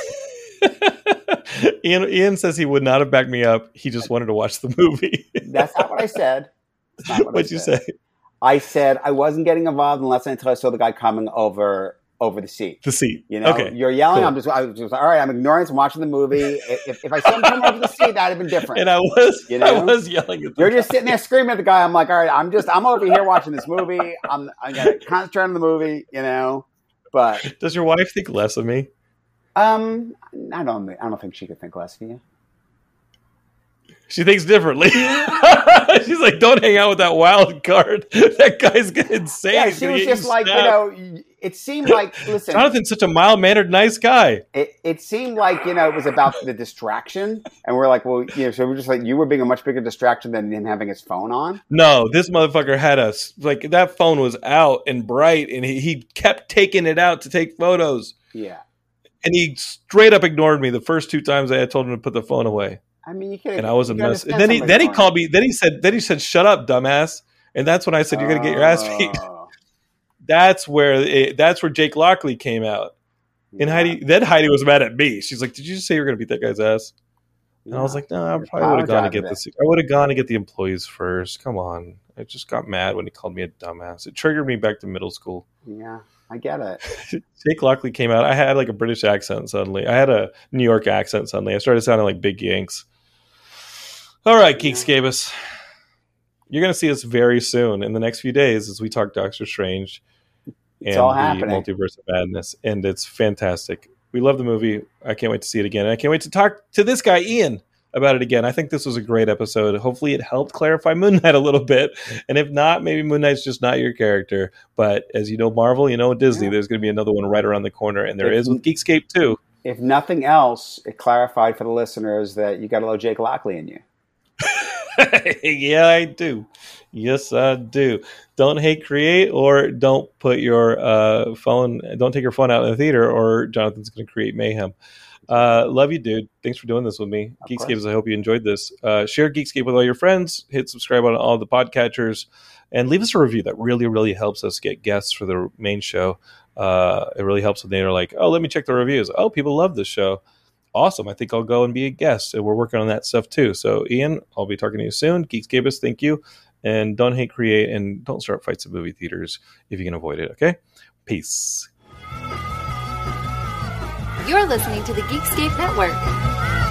[SPEAKER 3] Ian, Ian says he would not have backed me up. He just wanted to watch the movie.
[SPEAKER 4] That's not what I said. That's not what
[SPEAKER 3] What'd
[SPEAKER 4] I
[SPEAKER 3] you
[SPEAKER 4] said.
[SPEAKER 3] say?
[SPEAKER 4] I said I wasn't getting involved unless until I saw the guy coming over over the seat.
[SPEAKER 3] The seat.
[SPEAKER 4] You know,
[SPEAKER 3] okay.
[SPEAKER 4] You're yelling.
[SPEAKER 3] Cool.
[SPEAKER 4] I'm just, I was just, all right, I'm ignoring it. I'm watching the movie. If, if I saw him come over the seat, that'd have been different.
[SPEAKER 3] And I was,
[SPEAKER 4] you know?
[SPEAKER 3] I was yelling at the
[SPEAKER 4] You're
[SPEAKER 3] guy.
[SPEAKER 4] just sitting there screaming at the guy. I'm like, all right, I'm just, I'm over here watching this movie. I'm, I'm going to concentrate on the movie, you know, but.
[SPEAKER 3] Does your wife think less of me?
[SPEAKER 4] Um, I don't, I don't think she could think less of you.
[SPEAKER 3] She thinks differently. She's like, don't hang out with that wild card. That guy's insane.
[SPEAKER 4] Yeah, she was just like, snapped. you know, it seemed like, listen.
[SPEAKER 3] Jonathan's such a mild-mannered, nice guy.
[SPEAKER 4] It, it seemed like, you know, it was about the distraction. And we're like, well, you know, so we're just like, you were being a much bigger distraction than him having his phone on.
[SPEAKER 3] No, this motherfucker had us, like, that phone was out and bright, and he, he kept taking it out to take photos.
[SPEAKER 4] Yeah.
[SPEAKER 3] And he straight up ignored me the first two times I had told him to put the phone away.
[SPEAKER 4] I mean, you can.
[SPEAKER 3] And I was a mess. And then he then he called me. Then he said. Then he said, "Shut up, dumbass." And that's when I said, "You're gonna get your ass beat."
[SPEAKER 4] Oh.
[SPEAKER 3] That's where it, that's where Jake Lockley came out. And
[SPEAKER 4] Yeah.
[SPEAKER 3] Heidi then Heidi was mad at me. She's like, "Did you just say you were gonna beat that guy's ass?" And
[SPEAKER 4] Yeah.
[SPEAKER 3] I was like, "No, I
[SPEAKER 4] You
[SPEAKER 3] probably would have gone to get
[SPEAKER 4] apologized
[SPEAKER 3] this. I would have gone to get the employees first. Come on." I just got mad when he called me a dumbass. It triggered me back to middle school.
[SPEAKER 4] Yeah, I get it.
[SPEAKER 3] Jake Lockley came out. I had like a British accent suddenly. I had a New York accent suddenly. I started sounding like Big Yanks. All right, Geekscapists. You're going to see us very soon in the next few days as we talk Doctor Strange
[SPEAKER 4] It's
[SPEAKER 3] and
[SPEAKER 4] all
[SPEAKER 3] the
[SPEAKER 4] happening.
[SPEAKER 3] Multiverse of Madness. And it's fantastic. We love the movie. I can't wait to see it again. And I can't wait to talk to this guy, Ian, about it again. I think this was a great episode. Hopefully it helped clarify Moon Knight a little bit. And if not, maybe Moon Knight's just not your character. But as you know, Marvel, you know Disney,
[SPEAKER 4] Yeah.
[SPEAKER 3] there's going to be another one right around the corner. And there
[SPEAKER 4] If-
[SPEAKER 3] is with Geekscape too.
[SPEAKER 4] If nothing else, it clarified for the listeners that you got a little Jake Lockley in you.
[SPEAKER 3] Yeah, I do. Yes, I do. Don't hate, create, or don't put your uh, phone. Don't take your phone out in the theater, or Jonathan's going to create mayhem. Uh, love you, dude. Thanks for doing this with me,
[SPEAKER 4] Of
[SPEAKER 3] Geekscapes. I hope you enjoyed this. Uh, share Geekscape with all your friends. Hit subscribe on all the podcatchers, and leave us a review. That really, really helps us get guests for the main show. Uh, it really helps when they're like, "Oh, let me check the reviews. Oh, people love this show. Awesome. I think I'll go and be a guest." And we're working on that stuff too. So, Ian, I'll be talking to you soon. Geekscapists, thank you. And don't hate, create, and don't start fights at movie theaters if you can avoid it. Okay? Peace.
[SPEAKER 5] You're listening to the Geekscape Network.